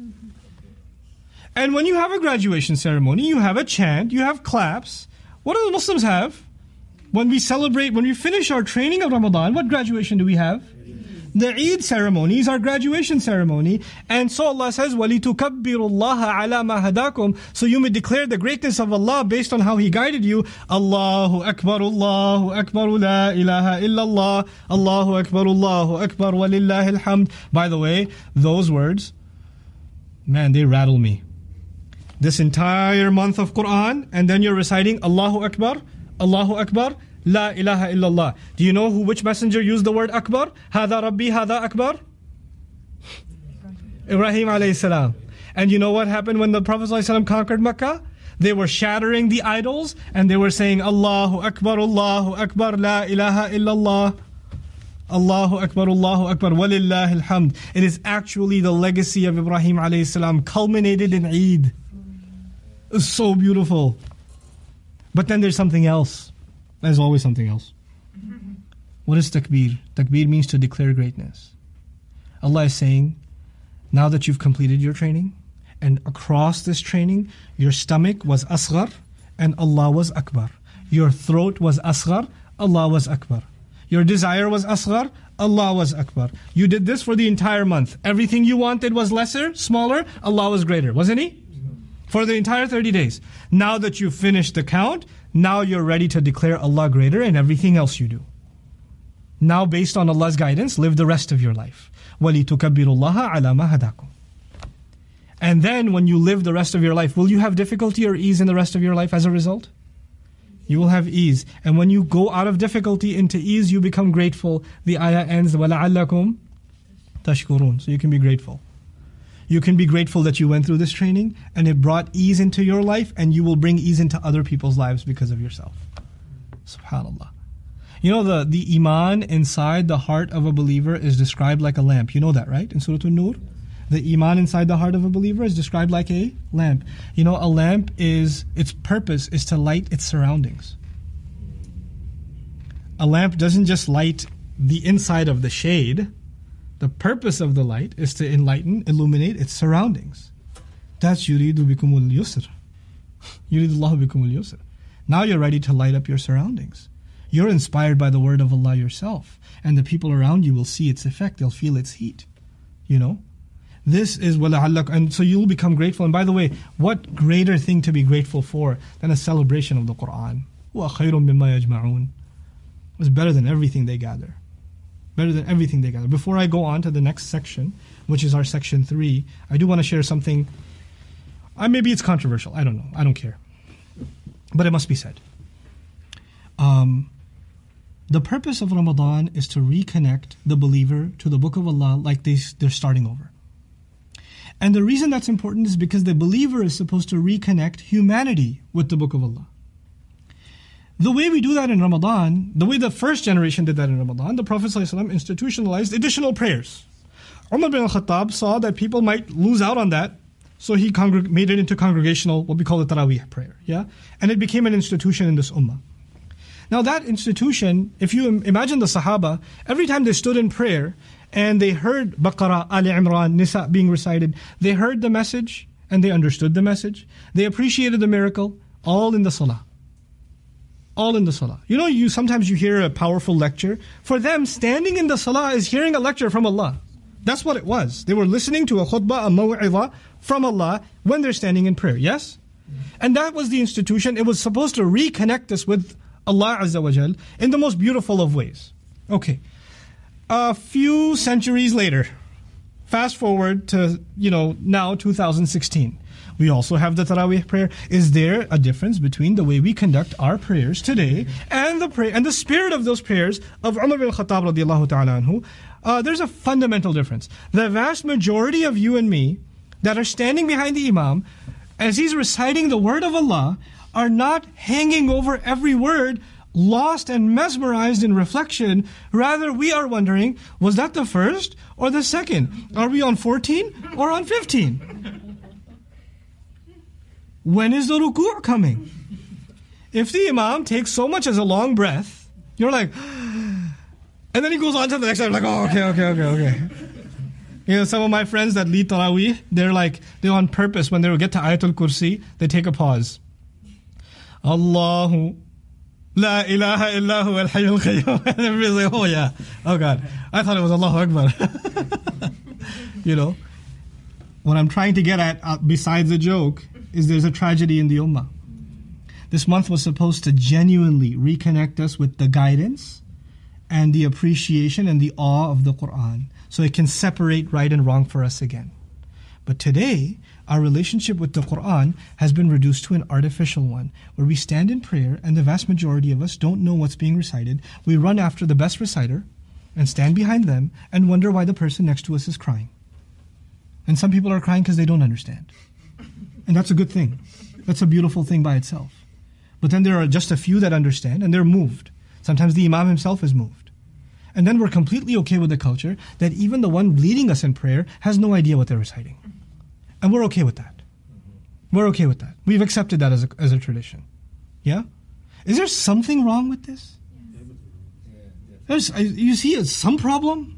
And when you have a graduation ceremony, you have a chant, you have claps. What do the Muslims have? When we celebrate, when we finish our training of Ramadan, what graduation do we have? The Eid ceremony is our graduation ceremony. And so Allah says, وَلِتُكَبِّرُوا اللَّهَ عَلَى مَا هَدَاكُمْ. So you may declare the greatness of Allah based on how He guided you. Allahu Akbar, Allahu Akbar, la ilaha illallah. Allahu Akbar, Allahu Akbar, walillahi alhamd. By the way, those words, man, they rattle me. This entire month of Quran, and then you're reciting Allahu Akbar, La ilaha illallah. Do you know which messenger used the word Akbar? Hada Rabbi, Hada Akbar? Ibrahim alayhi salam. And you know what happened when the Prophet ﷺ conquered Mecca? They were shattering the idols and they were saying Allahu Akbar, La ilaha illallah. Allahu Akbar, walillahi alhamd. It is actually the legacy of Ibrahim alayhi salam culminated in Eid. It's so beautiful. But then there's something else. There's always something else. What is takbir? Takbir means to declare greatness. Allah is saying, now that you've completed your training, and across this training, your stomach was asghar, and Allah was akbar. Your throat was asghar, Allah was akbar. Your desire was asghar, Allah was akbar. You did this for the entire month. Everything you wanted was lesser, smaller, Allah was greater, wasn't He? For the entire 30 days. Now that you've finished the count, now you're ready to declare Allah greater in everything else you do. Now based on Allah's guidance, live the rest of your life. وَلِتُكَبِّرُوا اللَّهَ عَلَى مَا هَدَاكُمْ. And then when you live the rest of your life, will you have difficulty or ease in the rest of your life as a result? You will have ease. And when you go out of difficulty into ease, you become grateful. The ayah ends, وَلَعَلَّكُمْ تَشْكُرُونَ. So you can be grateful. You can be grateful that you went through this training and it brought ease into your life, and you will bring ease into other people's lives because of yourself. SubhanAllah. You know the iman inside the heart of a believer is described like a lamp. You know that, right? In Surah An-Nur. The iman inside the heart of a believer is described like a lamp. You know, a lamp its purpose is to light its surroundings. A lamp doesn't just light the inside of the shade. The purpose of the light is to illuminate its surroundings. That's yuridu bikumul yusr. Yuridullahu bikumul yusr. Now you're ready to light up your surroundings. You're inspired by the word of Allah yourself, and the people around you will see its effect. They'll feel its heat. You know? This is وَلَعَلَّكُمْ. And so you'll become grateful. And by the way, what greater thing to be grateful for than a celebration of the Quran? وَخَيْرٌ مِمَّا يَجْمَعُونَ. It's better than everything they gather. Better than everything they gather. Before I go on to the next section, which is our section 3, I do want to share something. Maybe it's controversial. I don't know. I don't care. But it must be said. The purpose of Ramadan is to reconnect the believer to the Book of Allah like they're starting over. And the reason that's important is because the believer is supposed to reconnect humanity with the Book of Allah. The way we do that in Ramadan, the way the first generation did that in Ramadan, the Prophet ﷺ institutionalized additional prayers. Umar bin al-Khattab saw that people might lose out on that, so he made it into congregational, what we call the Taraweeh prayer. Yeah, and it became an institution in this ummah. Now that institution, if you imagine the Sahaba, every time they stood in prayer and they heard Baqarah, Ali Imran, Nisa being recited, they heard the message and they understood the message. They appreciated the miracle, all in the salah. All in the salah. You know, sometimes you hear a powerful lecture. For them, standing in the salah is hearing a lecture from Allah. That's what it was. They were listening to a khutbah, a maw'idha from Allah when they're standing in prayer. Yes? And that was the institution. It was supposed to reconnect us with Allah Azza wa Jal in the most beautiful of ways. Okay. A few centuries later, fast forward to, now 2016. We also have the Taraweeh prayer. Is there a difference between the way we conduct our prayers today and the spirit of those prayers of Umar bin Khattab radiallahu ta'ala anhu? There's a fundamental difference. The vast majority of you and me that are standing behind the Imam, as he's reciting the word of Allah, are not hanging over every word, lost and mesmerized in reflection. Rather, we are wondering, was that the first or the second? Are we on 14 or on 15? When is the ruku' coming? If the Imam takes so much as a long breath, you're like, and then he goes on to the next one, like, oh, okay. You know, some of my friends that lead Taraweeh, they're on purpose, when they get to Ayatul Kursi, they take a pause. Allahu La ilaha illahu al-hayyul qayyum. And everybody's like, oh yeah, oh God. I thought it was Allahu Akbar. You know, what I'm trying to get at, besides the joke, is there's a tragedy in the ummah. This month was supposed to genuinely reconnect us with the guidance and the appreciation and the awe of the Qur'an, so it can separate right and wrong for us again. But today, our relationship with the Qur'an has been reduced to an artificial one, where we stand in prayer and the vast majority of us don't know what's being recited. We run after the best reciter and stand behind them and wonder why the person next to us is crying. And some people are crying because they don't understand. And that's a good thing. That's a beautiful thing by itself. But then there are just a few that understand and they're moved. Sometimes the Imam himself is moved. And then we're completely okay with the culture that even the one leading us in prayer has no idea what they're reciting. And we're okay with that. We're okay with that. We've accepted that as a tradition. Yeah? Is there something wrong with this? You see some problem?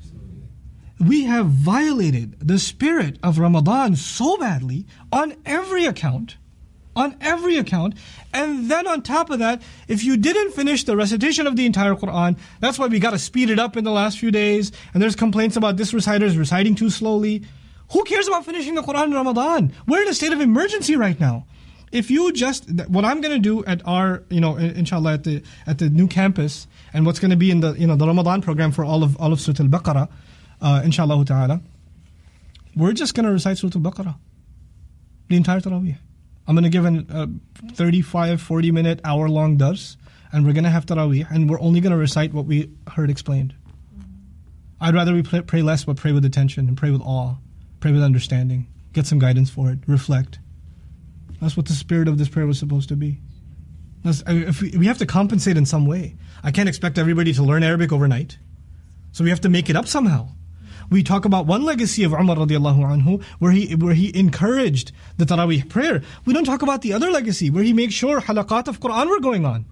We have violated the spirit of Ramadan so badly on every account. On every account. And then on top of that, if you didn't finish the recitation of the entire Qur'an, that's why we got to speed it up in the last few days. And there's complaints about this reciter is reciting too slowly. Who cares about finishing the Qur'an in Ramadan? We're in a state of emergency right now. If you just, what I'm going to do at our, inshallah, at the new campus, and what's going to be in the, the Ramadan program for all of Surah Al-Baqarah, inshallah ta'ala, we're just going to recite Surah Al-Baqarah, the entire Taraweeh. I'm going to give a 35, 40 minute, hour long dars, and we're going to have Taraweeh, and we're only going to recite what we heard explained. I'd rather we pray less, but pray with attention and pray with awe, pray with understanding, get some guidance for it, reflect. That's what the spirit of this prayer was supposed to be. If we have to compensate in some way. I can't expect everybody to learn Arabic overnight. So we have to make it up somehow. We talk about one legacy of Umar radiallahu anhu where he encouraged the Taraweeh prayer. We don't talk about the other legacy where he made sure halaqat of Qur'an were going on.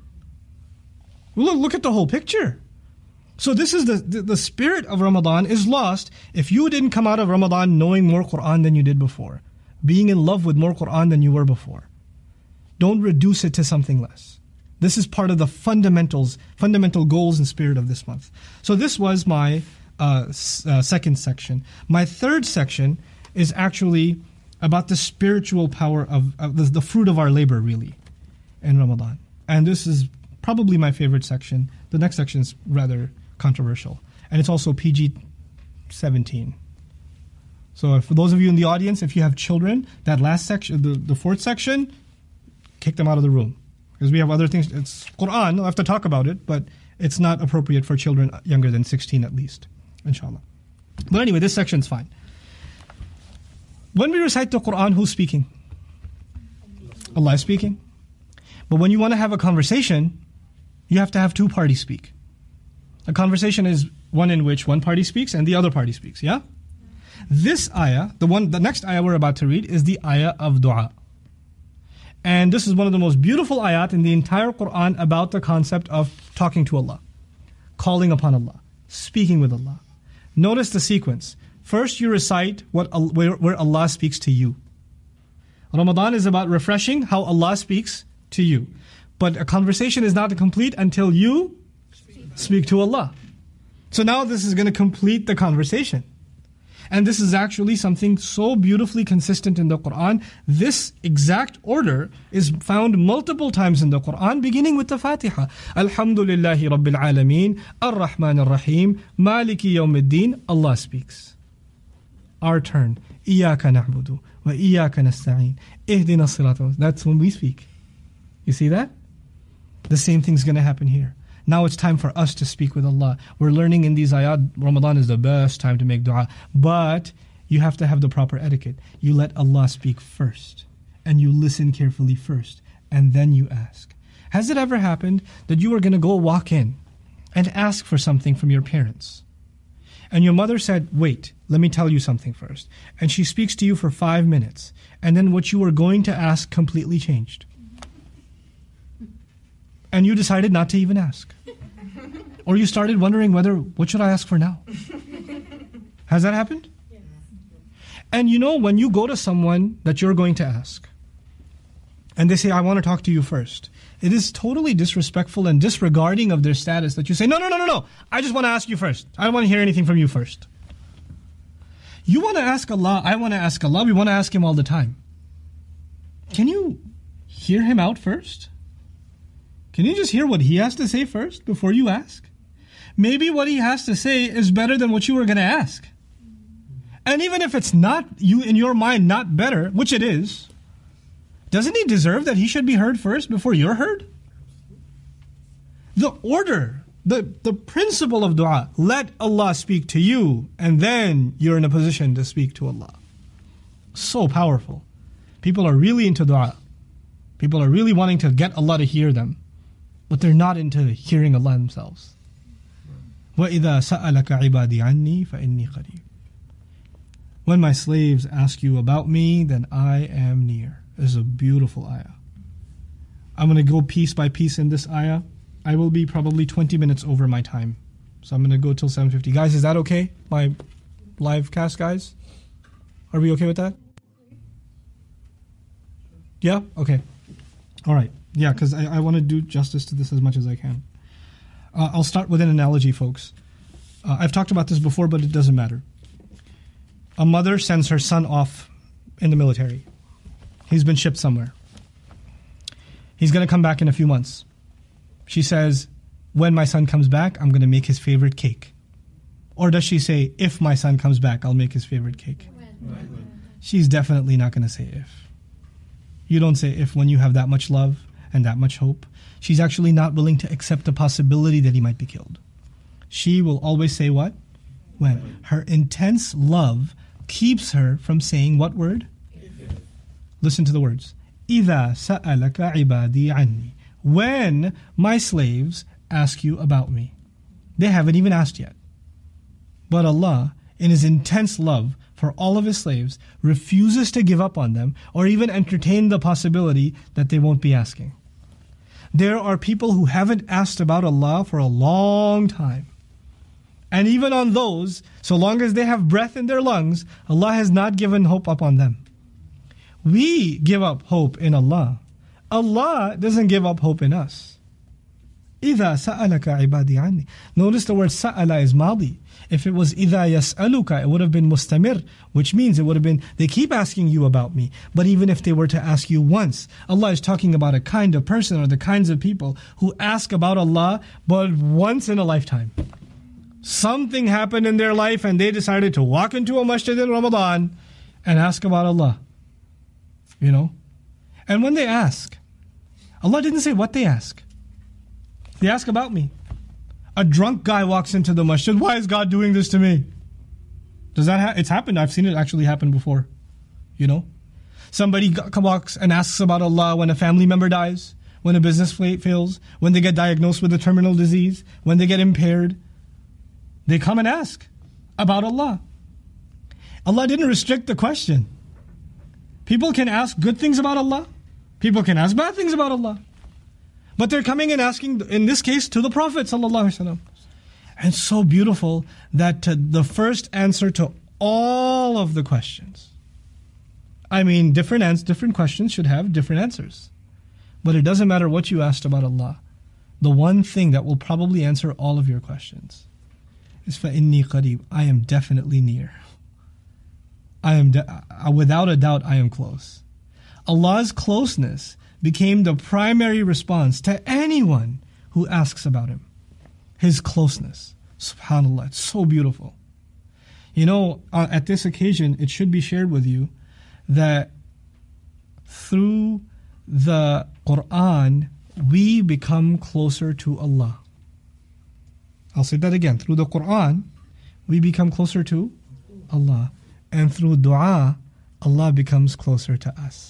Look at the whole picture. So this is the spirit of Ramadan is lost if you didn't come out of Ramadan knowing more Qur'an than you did before. Being in love with more Qur'an than you were before. Don't reduce it to something less. This is part of the fundamental goals and spirit of this month. So this was my second section. My third section is actually about the spiritual power of the fruit of our labor, really, in Ramadan. And this is probably my favorite section. The next section is rather controversial. And it's also PG-17. So for those of you in the audience, if you have children, that last section, the fourth section, kick them out of the room. Because we have other things. It's Qur'an, I'll have to talk about it, but it's not appropriate for children younger than 16 at least, inshallah. But anyway, this section's fine. When we recite the Qur'an, who's speaking? Allah is speaking. But when you want to have a conversation, you have to have two parties speak. A conversation is one in which one party speaks and the other party speaks, yeah? This ayah, the next ayah we're about to read, is the ayah of dua. And this is one of the most beautiful ayat in the entire Qur'an about the concept of talking to Allah, calling upon Allah, speaking with Allah. Notice the sequence. First you recite where Allah speaks to you. Ramadan is about refreshing how Allah speaks to you. But a conversation is not complete until you speak to Allah. So now this is going to complete the conversation. And this is actually something so beautifully consistent in the Qur'an. This exact order is found multiple times in the Qur'an, beginning with the Fatiha. Alhamdulillahi Rabbil Alameen, Ar-Rahman Ar-Rahim, Maliki Yawmiddin. Allah speaks. Our turn. Iyaka na'budu wa iyaka nasta'een. Ihdina sirata. That's when we speak. You see that? The same thing's going to happen here. Now it's time for us to speak with Allah. We're learning in these ayat, Ramadan is the best time to make dua. But you have to have the proper etiquette. You let Allah speak first. And you listen carefully first. And then you ask. Has it ever happened that you were going to go walk in and ask for something from your parents? And your mother said, wait, let me tell you something first. And she speaks to you for 5 minutes. And then what you were going to ask completely changed. And you decided not to even ask. Or you started wondering what should I ask for now? Has that happened? And you know, when you go to someone that you're going to ask, and they say, I want to talk to you first, it is totally disrespectful and disregarding of their status that you say, no, I just want to ask you first. I don't want to hear anything from you first. You want to ask Allah, I want to ask Allah, we want to ask Him all the time. Can you hear Him out first? Can you just hear what He has to say first before you ask? Maybe what He has to say is better than what you were going to ask. And even if it's not, you in your mind, not better, which it is, doesn't He deserve that He should be heard first before you're heard? The order, the principle of dua, let Allah speak to you, and then you're in a position to speak to Allah. So powerful. People are really into dua. People are really wanting to get Allah to hear them, but they're not into hearing Allah themselves. وَإِذَا سَأَلَكَ عِبَادِي عَنِّي فَإِنِّي قَرِيبٌ. When my slaves ask you about me, then I am near. This is a beautiful ayah. I'm going to go piece by piece in this ayah. I will be probably 20 minutes over my time. So I'm going to go till 7:50. Guys, is that okay? My live cast, guys? Are we okay with that? Yeah? Okay. All right. Yeah, because I want to do justice to this as much as I can. I'll start with an analogy, folks. I've talked about this before, but it doesn't matter. A mother sends her son off in the military. He's been shipped somewhere. He's going to come back in a few months. She says, when my son comes back, I'm going to make his favorite cake. Or does she say, if my son comes back, I'll make his favorite cake? She's definitely not going to say if. You don't say if when you have that much love and that much hope. She's actually not willing to accept the possibility that he might be killed. She will always say what? When. Her intense love keeps her from saying what word? Listen to the words. إِذَا سَأَلَكَ عِبَادِي عَنِّي. When my slaves ask you about me. They haven't even asked yet. But Allah, in His intense love for all of His slaves, refuses to give up on them or even entertain the possibility that they won't be asking. There are people who haven't asked about Allah for a long time. And even on those, so long as they have breath in their lungs, Allah has not given hope upon them. We give up hope in Allah. Allah doesn't give up hope in us. إِذَا سَأَلَكَ عِبَادِي عَنِّي. Notice the word sa'ala is madi. If it was إِذَا يَسْأَلُكَ, it would have been mustamir, which means it would have been, they keep asking you about me. But even if they were to ask you once, Allah is talking about a kind of person or the kinds of people who ask about Allah, but once in a lifetime. Something happened in their life and they decided to walk into a masjid in Ramadan and ask about Allah. You know? And when they ask, Allah didn't say what they ask. They ask about me. A drunk guy walks into the masjid. Why is God doing this to me? Does that it's happened. I've seen it actually happen before. You know? Somebody walks and asks about Allah when a family member dies, when a business fails, when they get diagnosed with a terminal disease, when they get impaired. They come and ask about Allah. Allah didn't restrict the question. People can ask good things about Allah. People can ask bad things about Allah. But they're coming and asking, in this case, to the Prophet ﷺ. And it's so beautiful that the first answer to all of the questions. I mean, different questions should have different answers. But it doesn't matter what you asked about Allah. The one thing that will probably answer all of your questions is فَإِنِّي قَرِيبٌ. I am definitely near. Without a doubt, I am close. Allah's closeness became the primary response to anyone who asks about Him. His closeness. SubhanAllah, it's so beautiful. You know, at this occasion, it should be shared with you that through the Quran, we become closer to Allah. I'll say that again. Through the Quran, we become closer to Allah. And through dua, Allah becomes closer to us.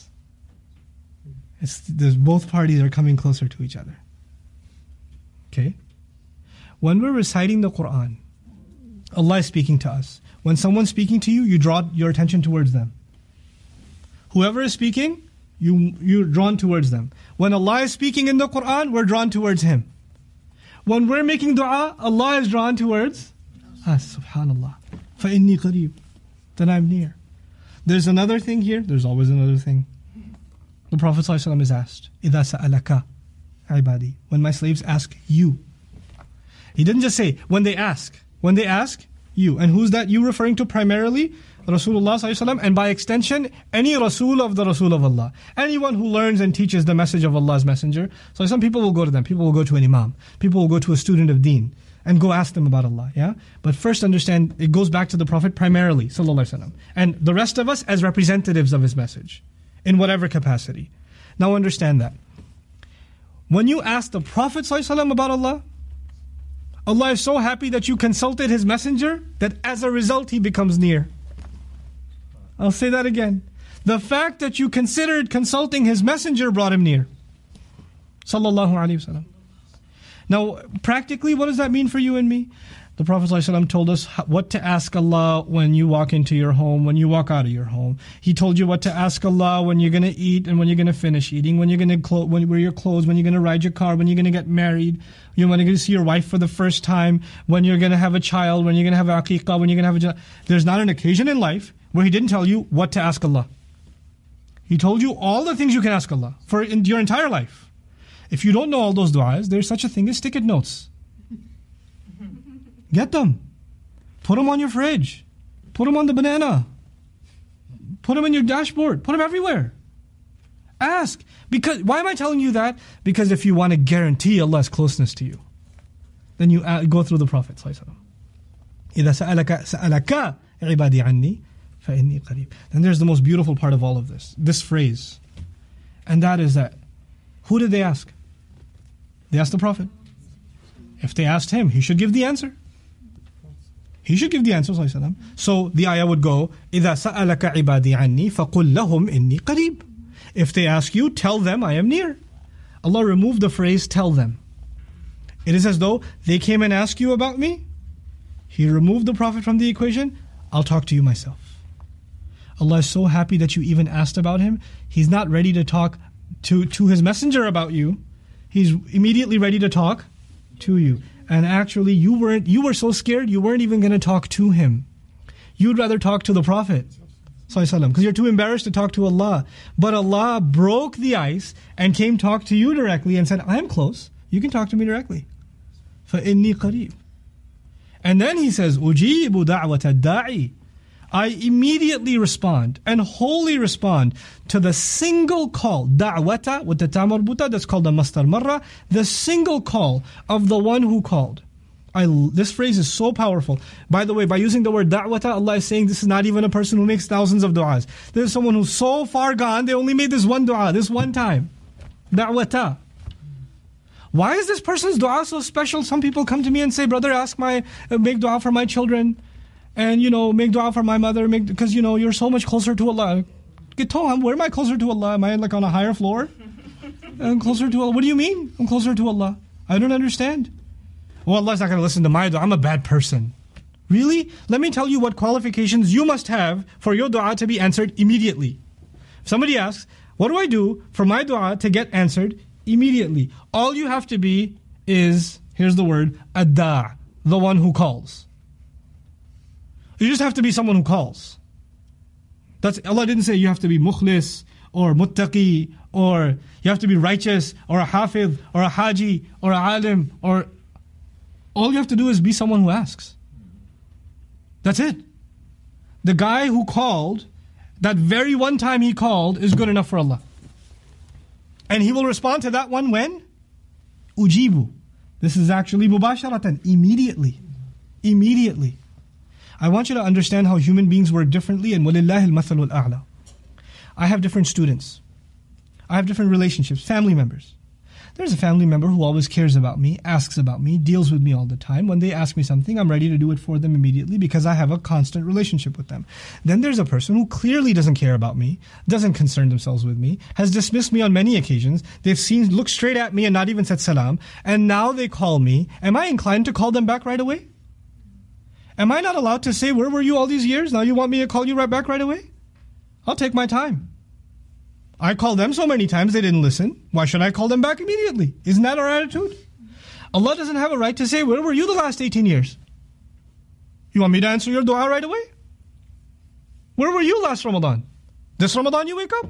Both parties are coming closer to each other. Okay? When we're reciting the Quran, Allah is speaking to us. When someone's speaking to you, you draw your attention towards them. Whoever is speaking, you're drawn towards them. When Allah is speaking in the Quran, we're drawn towards Him. When we're making dua, Allah is drawn towards us. Subhanallah. فَإِنِّي قَرِيبٌ. Then I'm near. There's another thing here. There's always another thing. The Prophet ﷺ is asked, إِذَا سَأَلَكَ عِبَادِي, when my slaves ask you. He didn't just say, when they ask. When they ask, you. And who's that you referring to primarily? Rasulullah ﷺ, and by extension, any Rasul of the Rasul of Allah. Anyone who learns and teaches the message of Allah's Messenger. So some people will go to them. People will go to an Imam. People will go to a student of Deen and go ask them about Allah. Yeah. But first understand, it goes back to the Prophet primarily, sallallahu alaihi wasallam, and the rest of us as representatives of his message, in whatever capacity. Now understand that when you ask the Prophet sallallahu alaihi wasallam about Allah, Allah is so happy that you consulted his messenger that as a result he becomes near. I'll say that again. The fact that you considered consulting his messenger brought him near. Sallallahu alaihi wasallam. Now, practically, what does that mean for you and me? The Prophet ﷺ told us what to ask Allah when you walk into your home, when you walk out of your home. He told you what to ask Allah when you're going to eat and when you're going to finish eating, when you're going to wear your clothes, when you're going to ride your car, when you're going to get married, when you're going to see your wife for the first time, when you're going to have a child, when you're going to have aqiqah, when you're going to have a... There's not an occasion in life where he didn't tell you what to ask Allah. He told you all the things you can ask Allah for your entire life. If you don't know all those du'as, there's such a thing as stick-it notes. Get them. Put them on your fridge. Put them on the banana. Put them in your dashboard. Put them everywhere. Ask. Because why am I telling you that? Because if you want to guarantee Allah's closeness to you, then you go through the Prophet ﷺ. إِذَا سَأَلَكَ عِبَادِي عَنِّي فَإِنِّي قَرِيبٌ. Then there's the most beautiful part of all of this phrase. And that is that, who did they ask? They asked the Prophet. If they asked him, he should give the answer. He should give the answer. So the ayah would go, إِذَا سَأَلَكَ عِبَادِي عَنِّي فَقُلْ لَهُمْ إِنِّي قَرِيبٌ. If they ask you, tell them I am near. Allah removed the phrase, tell them. It is as though they came and asked you about me. He removed the Prophet from the equation. I'll talk to you myself. Allah is so happy that you even asked about him. He's not ready to talk to his messenger about you. He's immediately ready to talk to you. And actually you were so scared you weren't even going to talk to him. You'd rather talk to the Prophet because you're too embarrassed to talk to Allah. But Allah broke the ice and came talk to you directly and said, I am close. You can talk to me directly. فَإِنِّي قَرِيبٌ. And then he says, أُجِيبُ دَعْوَةَ الدَّاعِ. I immediately respond and wholly respond to the single call, da'wata, with the ta marbuta, that's called the masdar marra, the single call of the one who called. This phrase is so powerful. By the way, by using the word da'wata, Allah is saying this is not even a person who makes thousands of du'as. This is someone who's so far gone, they only made this one du'a, this one time. Da'wata. Why is this person's du'a so special? Some people come to me and say, brother, make du'a for my children. And, make dua for my mother, because, you're so much closer to Allah. Where am I closer to Allah? Am I like on a higher floor? I'm closer to Allah. What do you mean? I'm closer to Allah. I don't understand. Well, Allah's not going to listen to my dua. I'm a bad person. Really? Let me tell you what qualifications you must have for your dua to be answered immediately. If somebody asks, what do I do for my dua to get answered immediately? All you have to be is, here's the word, ad-da', the one who calls. You just have to be someone who calls. Allah didn't say you have to be mukhlis or muttaqi or you have to be righteous or a hafiz or a haji or a alim or... All you have to do is be someone who asks. That's it. The guy who called, that very one time he called is good enough for Allah. And he will respond to that one when? Ujibu. This is actually mubasharatan, immediately. Immediately. I want you to understand how human beings work differently, and وَلِلَّهِ الْمَثَلُ الْأَعْلَى. I have different students. I have different relationships, family members. There's a family member who always cares about me, asks about me, deals with me all the time. When they ask me something, I'm ready to do it for them immediately because I have a constant relationship with them. Then there's a person who clearly doesn't care about me, doesn't concern themselves with me, has dismissed me on many occasions. They've looked straight at me and not even said salam, and now they call me. Am I inclined to call them back right away? Am I not allowed to say, where were you all these years? Now you want me to call you right back right away? I'll take my time. I called them so many times they didn't listen. Why should I call them back immediately? Isn't that our attitude? Allah doesn't have a right to say, where were you the last 18 years? You want me to answer your dua right away? Where were you last Ramadan? This Ramadan you wake up?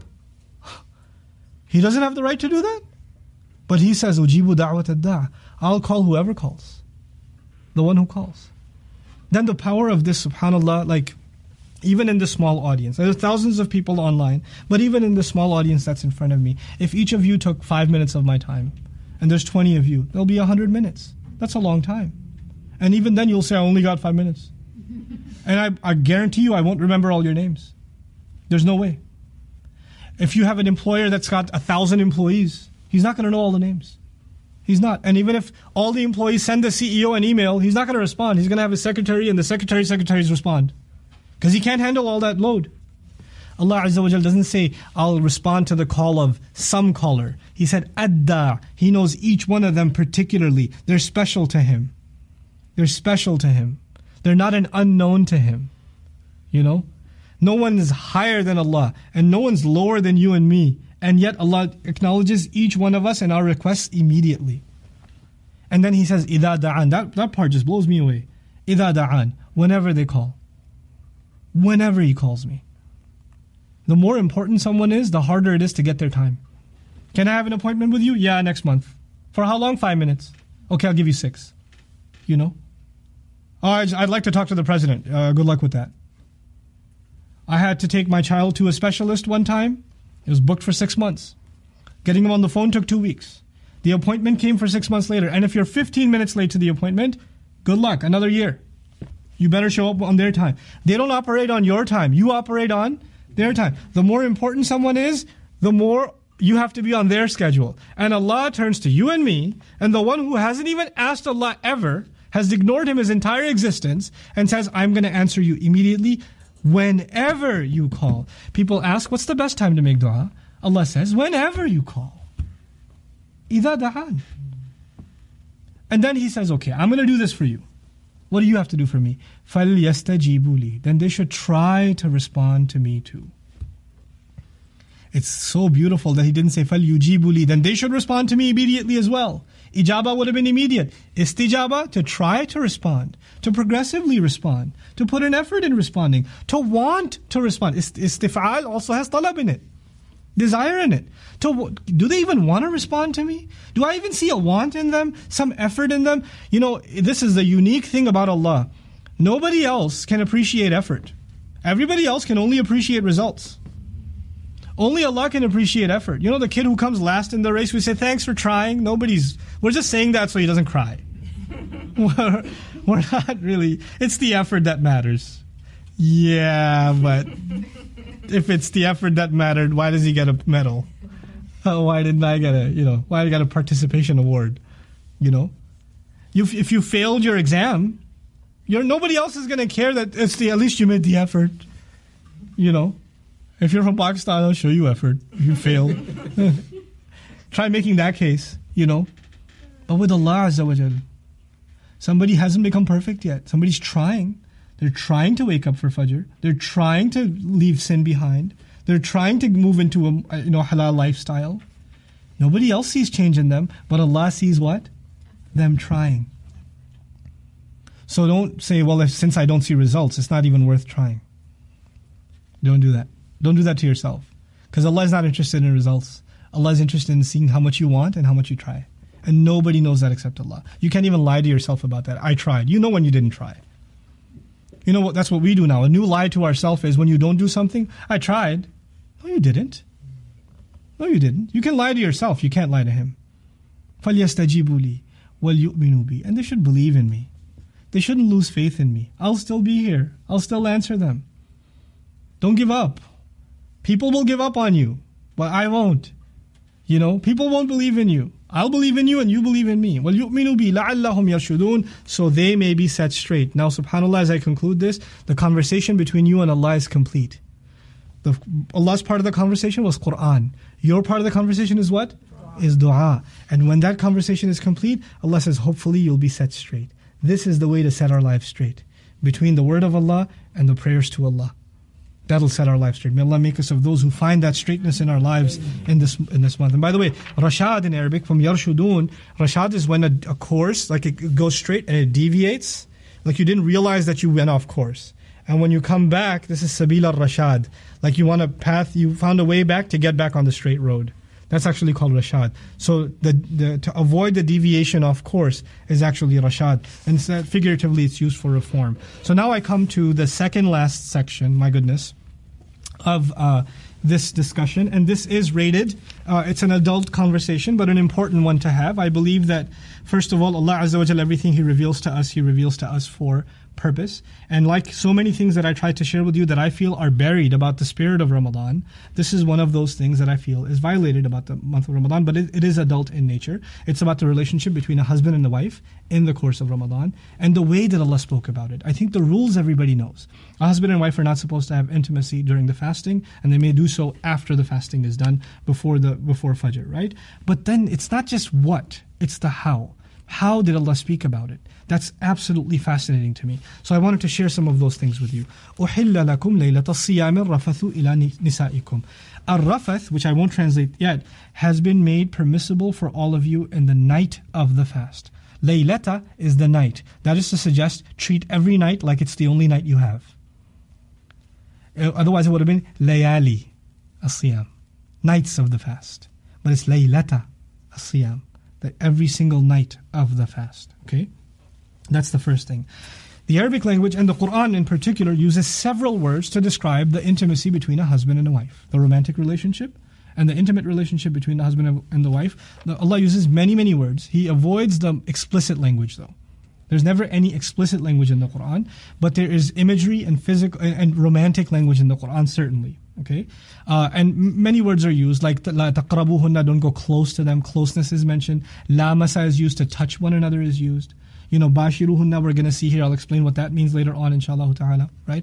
He doesn't have the right to do that? But he says, Ujibu da'wat ad-da'. I'll call whoever calls. The one who calls. Then the power of this, subhanAllah, like, even in this small audience, there are thousands of people online, but even in this small audience that's in front of me, if each of you took 5 minutes of my time, and there's 20 of you, there'll be 100 minutes. That's a long time. And even then you'll say, I only got 5 minutes. And I guarantee you I won't remember all your names. There's no way. If you have an employer that's got 1,000 employees, he's not going to know all the names. He's not. And even if all the employees send the CEO an email, he's not going to respond. He's going to have his secretary and the secretaries respond. Because he can't handle all that load. Allah Azza wa Jal doesn't say, I'll respond to the call of some caller. He said, Adda. He knows each one of them particularly. They're special to him. They're special to him. They're not an unknown to him. You know? No one is higher than Allah. And no one's lower than you and me. And yet Allah acknowledges each one of us and our requests immediately. And then He says, إِذَا دَعَانْ. That part just blows me away. إِذَا دَعَانْ. Whenever they call. Whenever He calls me. The more important someone is, the harder it is to get their time. Can I have an appointment with you? Yeah, next month. For how long? 5 minutes. Okay, I'll give you 6. You know? Oh, I'd like to talk to the president. Good luck with that. I had to take my child to a specialist one time. It was booked for 6 months. Getting him on the phone took 2 weeks. The appointment came for 6 months later. And if you're 15 minutes late to the appointment, good luck, another year. You better show up on their time. They don't operate on your time. You operate on their time. The more important someone is, the more you have to be on their schedule. And Allah turns to you and me, and the one who hasn't even asked Allah ever, has ignored Him his entire existence, and says, I'm going to answer you immediately whenever you call. People ask, what's the best time to make dua? Allah says, whenever you call. إِذَا دَعَانْ. And then He says, okay, I'm going to do this for you. What do you have to do for me? فَلْيَسْتَجِيبُوا لِي. Then they should try to respond to me too. It's so beautiful that He didn't say فَلْيُجِيبُوا لِي. Then they should respond to me immediately as well. Ijaba would have been immediate. Istijaba, to try to respond, to progressively respond, to put an effort in responding, to want to respond. Istif'al also has talab in it. Desire in it. Do they even want to respond to me? Do I even see a want in them? Some effort in them? You know, this is the unique thing about Allah. Nobody else can appreciate effort. Everybody else can only appreciate results. Only Allah can appreciate effort. You know the kid who comes last in the race, we say, thanks for trying. We're just saying that so he doesn't cry. We're not really. It's the effort that matters. Yeah, but if it's the effort that mattered, why does he get a medal? Why didn't I get why did I get a participation award? You know? If you failed your exam, nobody else is going to care that at least you made the effort. You know? If you're from Pakistan, I'll show you effort. You failed. Try making that case, you know? But with Allah Azza wa Jal, somebody hasn't become perfect yet. Somebody's trying. They're trying to wake up for Fajr. They're trying to leave sin behind. They're trying to move into a halal lifestyle. Nobody else sees change in them, but Allah sees what? Them trying. So don't say, well, since I don't see results, it's not even worth trying. Don't do that. Don't do that to yourself. Because Allah is not interested in results. Allah is interested in seeing how much you want and how much you try. And nobody knows that except Allah. You can't even lie to yourself about that. I tried. You know when you didn't try. You know what? That's what we do now. A new lie to ourselves is when you don't do something, I tried. No, you didn't. No, you didn't. You can lie to yourself. You can't lie to Him. فَلْيَسْتَجِيبُوا لِي وَلْيُؤْمِنُوا بِي. And they should believe in me. They shouldn't lose faith in me. I'll still be here. I'll still answer them. Don't give up. People will give up on you, but I won't. You know, people won't believe in you. I'll believe in you and you believe in me. وَلْيُؤْمِنُوا بِي لَعَلَّهُمْ يَرْشُدُونَ. So they may be set straight. Now, subhanAllah, as I conclude this, the conversation between you and Allah is complete. Allah's part of the conversation was Qur'an. Your part of the conversation is what? Is dua. And when that conversation is complete, Allah says, hopefully you'll be set straight. This is the way to set our lives straight. Between the word of Allah and the prayers to Allah. That'll set our lives straight. May Allah make us of those who find that straightness in our lives in this month. And by the way, Rashad in Arabic, from Yarshudun, Rashad is when a course, like it goes straight and it deviates. Like you didn't realize that you went off course. And when you come back, this is Sabil al-Rashad. Like you want a path, you found a way back to get back on the straight road. That's actually called Rashad. So to avoid the deviation off course is actually Rashad. And so figuratively it's used for reform. So now I come to the second last section, my goodness, of this discussion. And this is rated, it's an adult conversation, but an important one to have. I believe that, first of all, Allah Azza wa Jalla, everything He reveals to us for purpose. And like so many things that I tried to share with you that I feel are buried about the spirit of Ramadan, this is one of those things that I feel is violated about the month of Ramadan, but it is adult in nature. It's about the relationship between a husband and a wife in the course of Ramadan and the way that Allah spoke about it. I think the rules everybody knows. A husband and wife are not supposed to have intimacy during the fasting, and they may do so after the fasting is done, before Fajr, right? But then it's not just what, it's the how. How did Allah speak about it? That's absolutely fascinating to me. So I wanted to share some of those things with you. أُحِلَّ لَكُمْ لَيْلَةَ الصِّيَامِ الرَّفَثُ إِلَى نِسَائِكُمْ. Ar-rafath, which I won't translate yet, has been made permissible for all of you in the night of the fast. Laylata is the night. That is to suggest, treat every night like it's the only night you have. Otherwise it would have been layali as-siyam, nights of the fast. But it's laylata as-siyam, that every single night of the fast. Okay? That's the first thing. The Arabic language and the Quran in particular uses several words to describe the intimacy between a husband and a wife. The romantic relationship and the intimate relationship between the husband and the wife. Allah uses many, many words. He avoids the explicit language though. There's never any explicit language in the Quran, but there is imagery and physical and romantic language in the Quran, certainly. Okay, and many words are used, like la taqrabuhunna, don't go close to them. Closeness is mentioned. La masa is used, to touch one another is used. You know, bashiruhunna, we're going to see here. I'll explain what that means later on, inshallah ta'ala. Right?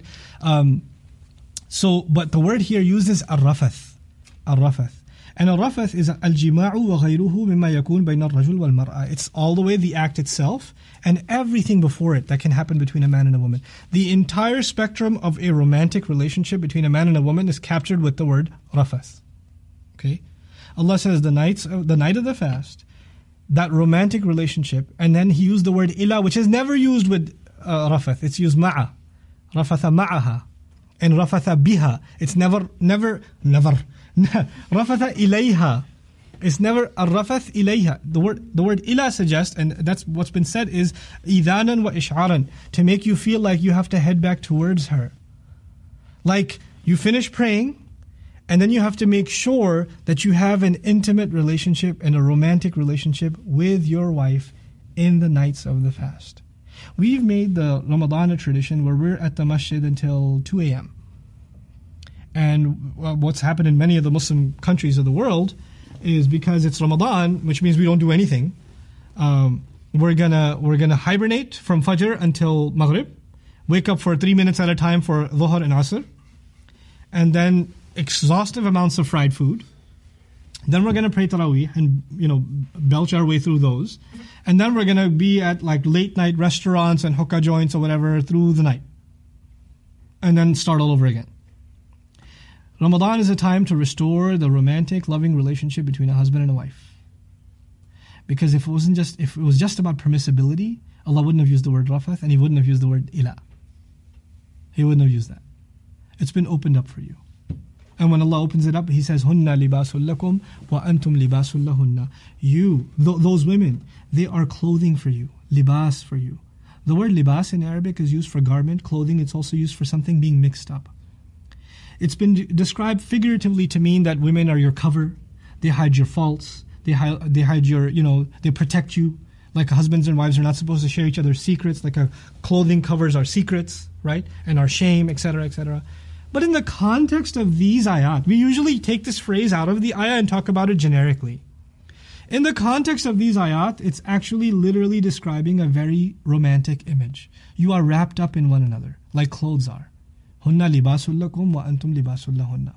But the word here uses ar-rafath. Ar-rafath. And al-rafath is al-jima'u wa ghayruhu mimma yakun bayna al-rajul wal-mar'a. It's all the way the act itself and everything before it that can happen between a man and a woman. The entire spectrum of a romantic relationship between a man and a woman is captured with the word rafath. Okay? Allah says the night of the fast, that romantic relationship, and then He used the word ila, which is never used with rafath. It's used ma'a. Rafatha ma'aha. And rafatha biha. It's never. Rafatha ilayha. It's never ar-rafath ilayha. The word ila suggests, and that's what's been said, is idhanan wa ish'aran, to make you feel like you have to head back towards her. Like you finish praying, and then you have to make sure that you have an intimate relationship and a romantic relationship with your wife in the nights of the fast. We've made the Ramadan a tradition where we're at the masjid until 2 a.m. And what's happened in many of the Muslim countries of the world is, because it's Ramadan, which means we don't do anything, we're gonna hibernate from Fajr until Maghrib, wake up for 3 minutes at a time for Dhuhr and Asr, and then exhaustive amounts of fried food. Then we're gonna pray Taraweeh and belch our way through those, and then we're gonna be at like late night restaurants and hookah joints or whatever through the night, and then start all over again. Ramadan is a time to restore the romantic, loving relationship between a husband and a wife. Because if it was just about permissibility, Allah wouldn't have used the word rafath and He wouldn't have used the word ila. He wouldn't have used that. It's been opened up for you. And when Allah opens it up, He says, Hunna libasul lakum wa antum libasul lahunna. You, those women, they are clothing for you, libas for you. The word libas in Arabic is used for garment, clothing. It's also used for something being mixed up. It's been described figuratively to mean that women are your cover. They hide your faults. They hide your, they protect you. Like husbands and wives are not supposed to share each other's secrets. Like a clothing covers our secrets, right? And our shame, etc., etc. But in the context of these ayat, we usually take this phrase out of the ayah and talk about it generically. In the context of these ayat, it's actually literally describing a very romantic image. You are wrapped up in one another, like clothes are. Hunna libasul lakum wa antum libasul lahunna.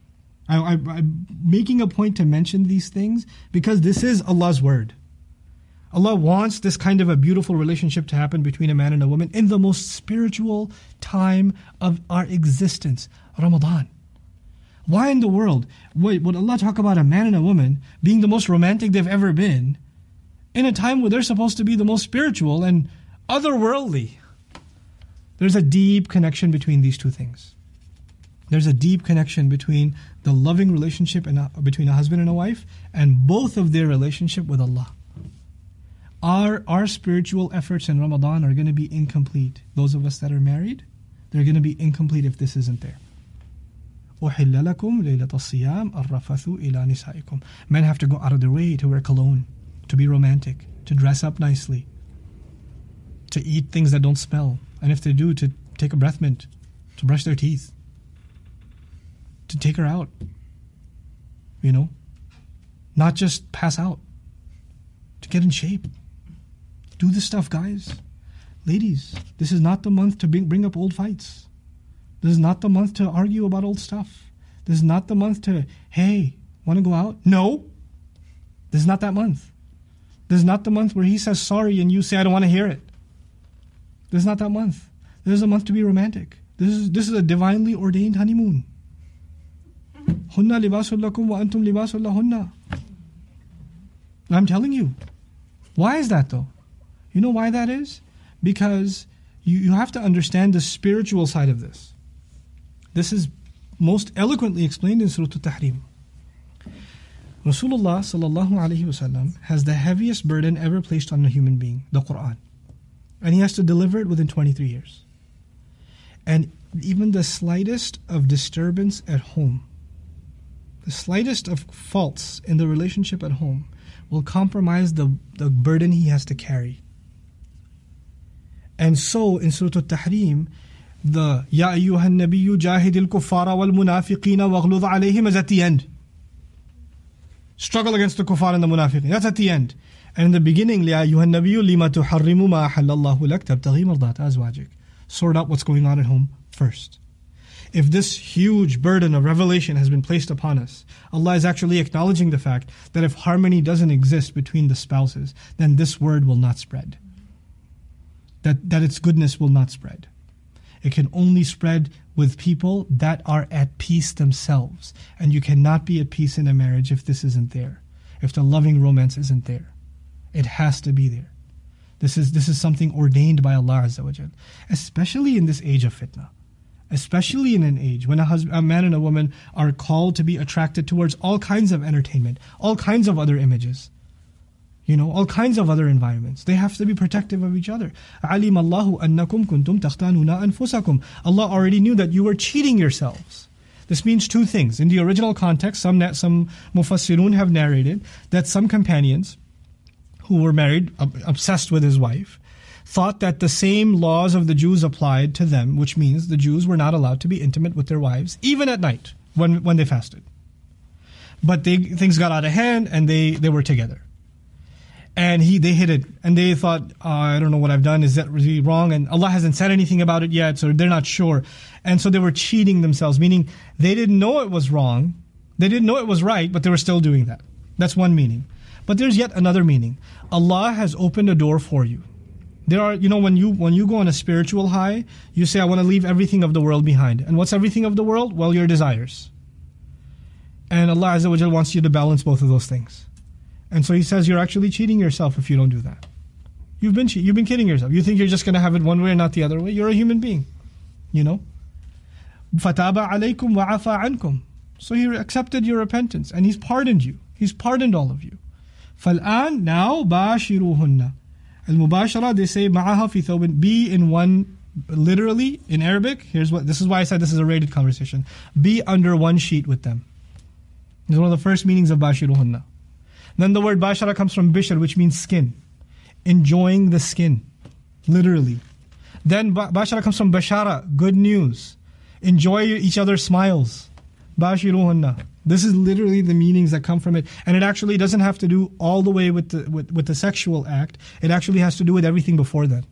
I'm making a point to mention these things because this is Allah's word. Allah wants this kind of a beautiful relationship to happen between a man and a woman in the most spiritual time of our existence, Ramadan. Why in the world would Allah talk about a man and a woman being the most romantic they've ever been in a time where they're supposed to be the most spiritual and otherworldly? There's a deep connection between these two things. There's a deep connection between the loving relationship between a husband and a wife and both of their relationship with Allah. Our spiritual efforts in Ramadan are going to be incomplete. Those of us that are married, they're going to be incomplete if this isn't there. أُحِلَّ لَكُمْ لَيْلَةَ الصِّيَامِ الرَّفَثُ إِلَى نِسَائِكُمْ. Men have to go out of their way to wear cologne, to be romantic, to dress up nicely, to eat things that don't smell, and if they do, to take a breath mint, to brush their teeth, to take her out, not just pass out, to get in shape. Do this stuff, guys. Ladies, this is not the month to bring up old fights. This is not the month to argue about old stuff. This is not the month to, hey, want to go out? No. This is not that month. This is not the month where he says sorry and you say, I don't want to hear it. This is not that month. This is a month to be romantic. This is a divinely ordained honeymoon. Hunna libasul lakum wa antum libasul lahunna. I'm telling you. Why is that though? You know why that is? Because you have to understand the spiritual side of this. This is most eloquently explained in Surah At-Tahrim. Rasulullah sallallahu alaihi wasallam has the heaviest burden ever placed on a human being, the Quran. And he has to deliver it within 23 years. And even the slightest of disturbance at home, the slightest of faults in the relationship at home will compromise the burden he has to carry. And so in Surah At-Tahrim, the Ya ayyuhan nabiyyu jahidil kuffara wal munafiqina waghluz alayhim is at the end. Struggle against the kuffar and the munafiqin. That's at the end. And in the beginning, Ya ayyuhan nabiyyu lima tuharrimu ma ahallallahu lak tabtaghi mardat azwajik. Sort out what's going on at home first. If this huge burden of revelation has been placed upon us, Allah is actually acknowledging the fact that if harmony doesn't exist between the spouses, then this word will not spread. That its goodness will not spread. It can only spread with people that are at peace themselves. And you cannot be at peace in a marriage if this isn't there. If the loving romance isn't there. It has to be there. This is something ordained by Allah Azza wa Jal. Especially in this age of fitna. Especially in an age when a man and a woman are called to be attracted towards all kinds of entertainment, all kinds of other images, all kinds of other environments. They have to be protective of each other. عَلِمَ اللَّهُ أَنَّكُمْ كُنْتُمْ تَخْتَانُونَ أَنفُسَكُمْ. Allah already knew that you were cheating yourselves. This means two things. In the original context, some mufassirun have narrated that some companions who were married, obsessed with his wife, thought that the same laws of the Jews applied to them, which means the Jews were not allowed to be intimate with their wives, even at night, when they fasted. But things got out of hand, and they were together. And they hid it, and they thought, I don't know what I've done, is that really wrong? And Allah hasn't said anything about it yet, so they're not sure. And so they were cheating themselves, meaning they didn't know it was wrong, they didn't know it was right, but they were still doing that. That's one meaning. But there's yet another meaning. Allah has opened a door for you. There are, when you go on a spiritual high, you say, I want to leave everything of the world behind. And what's everything of the world? Well, your desires. And Allah Azza wa Jal wants you to balance both of those things. And so He says, you're actually cheating yourself if you don't do that. You've been kidding yourself. You think you're just going to have it one way and not the other way. You're a human being. فَتَابَ عَلَيْكُمْ وَعَفَى عَنْكُمْ. So He accepted your repentance and He's pardoned you. He's pardoned all of you. فَالْآنْ now بَاشِرُوهُنَّ. Al-mubashara, they say, ma'aha fi thawbin, be in one, literally, in Arabic, this is why I said this is a rated conversation. Be under one sheet with them. This is one of the first meanings of bashiruhunna. Then the word bashara comes from bishr, which means skin. Enjoying the skin, literally. Then bashara comes from bashara, good news. Enjoy each other's smiles. Bashiruhunna. This is literally the meanings that come from it. And it actually doesn't have to do all the way with the sexual act. It actually has to do with everything before that.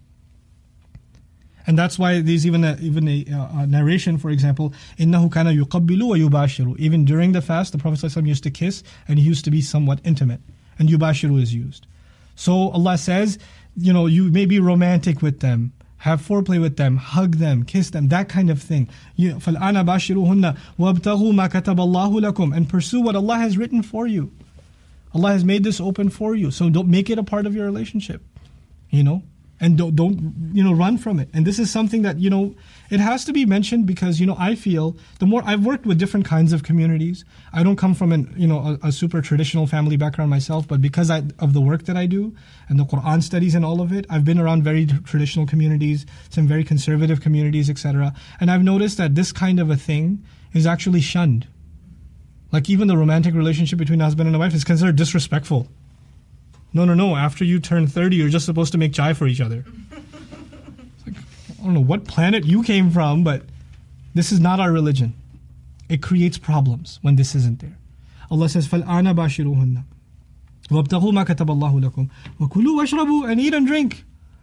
And that's why there's even a narration, for example, إِنَّهُ كَانَ يُقَبِّلُ وَيُبَاشِرُ. Even during the fast, the Prophet ﷺ used to kiss, and he used to be somewhat intimate. And yubashiru is used. So Allah says, you may be romantic with them, have foreplay with them, hug them, kiss them, that kind of thing. فَالْآنَ بَاشِرُهُنَّ وَابْتَغُوا مَا كَتَبَ اللَّهُ لَكُمْ. And pursue what Allah has written for you. Allah has made this open for you. So don't make it a part of your relationship. And don't run from it. And this is something that, it has to be mentioned because, I feel the more I've worked with different kinds of communities. I don't come from a super traditional family background myself, but because of the work that I do and the Quran studies and all of it, I've been around very traditional communities, some very conservative communities, etc. And I've noticed that this kind of a thing is actually shunned. Like even the romantic relationship between a husband and a wife is considered disrespectful. No. After you turn 30, you're just supposed to make chai for each other. It's like, I don't know what planet you came from, but this is not our religion. It creates problems when this isn't there. Allah says, فَالْآنَ بَاشِرُوهُنَّ وَابْتَغُوا مَا كَتَبَ اللَّهُ لَكُمْ وَكُلُوا وَاشْرَبُوا, and eat and drink.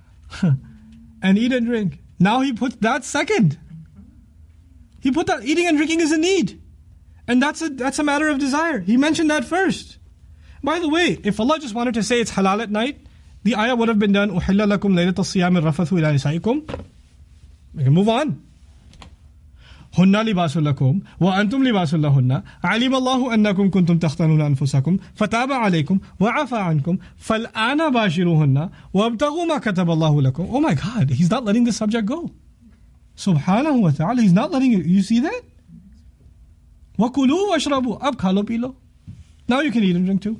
And eat and drink. Now he put that second. He put that eating and drinking is a need. And that's a matter of desire. He mentioned that first. By the way, if Allah just wanted to say it's halal at night, the ayah would have been done, أُحِلَّ لَكُمْ لَيْلَةَ الصِّيَامِ الرَّفَثُ إِلَى نِسَائِكُمْ. We can move on. هُنَّ لِبَاسٌ لَكُمْ وَأَنْتُمْ لِبَاسٌ لَهُنَّ عَلِمَ اللَّهُ أَنَّكُمْ كُنْتُمْ تَخْتَانُونَ أَنفُسَكُمْ فَتَابَ عَلَيْكُمْ وَعَفَى عَنْكُمْ فَالْآنَ بَاشِرُوهُنَّ وَابْتَغُوا مَا كَتَبَ اللَّهُ لَكُمْ. Oh my God, He's not letting the subject go. Subhanahu wa ta'ala, He's not letting you see that? وَكُلُوا وَاشْرَبُوا. Ab khalo pilo. Now you can eat and drink too.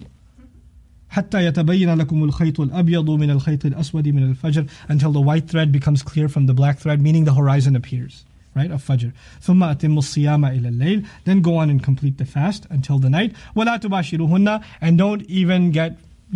حتى يتبين لكم الخيط الأبيض من الخيط الأسود من الفجر, until the white thread becomes clear from the black thread, meaning the horizon appears, right, of Fajr. ثم أتموا الصيام إلى الليل, then go on and complete the fast until the night. ولا تباشروهن, and don't even get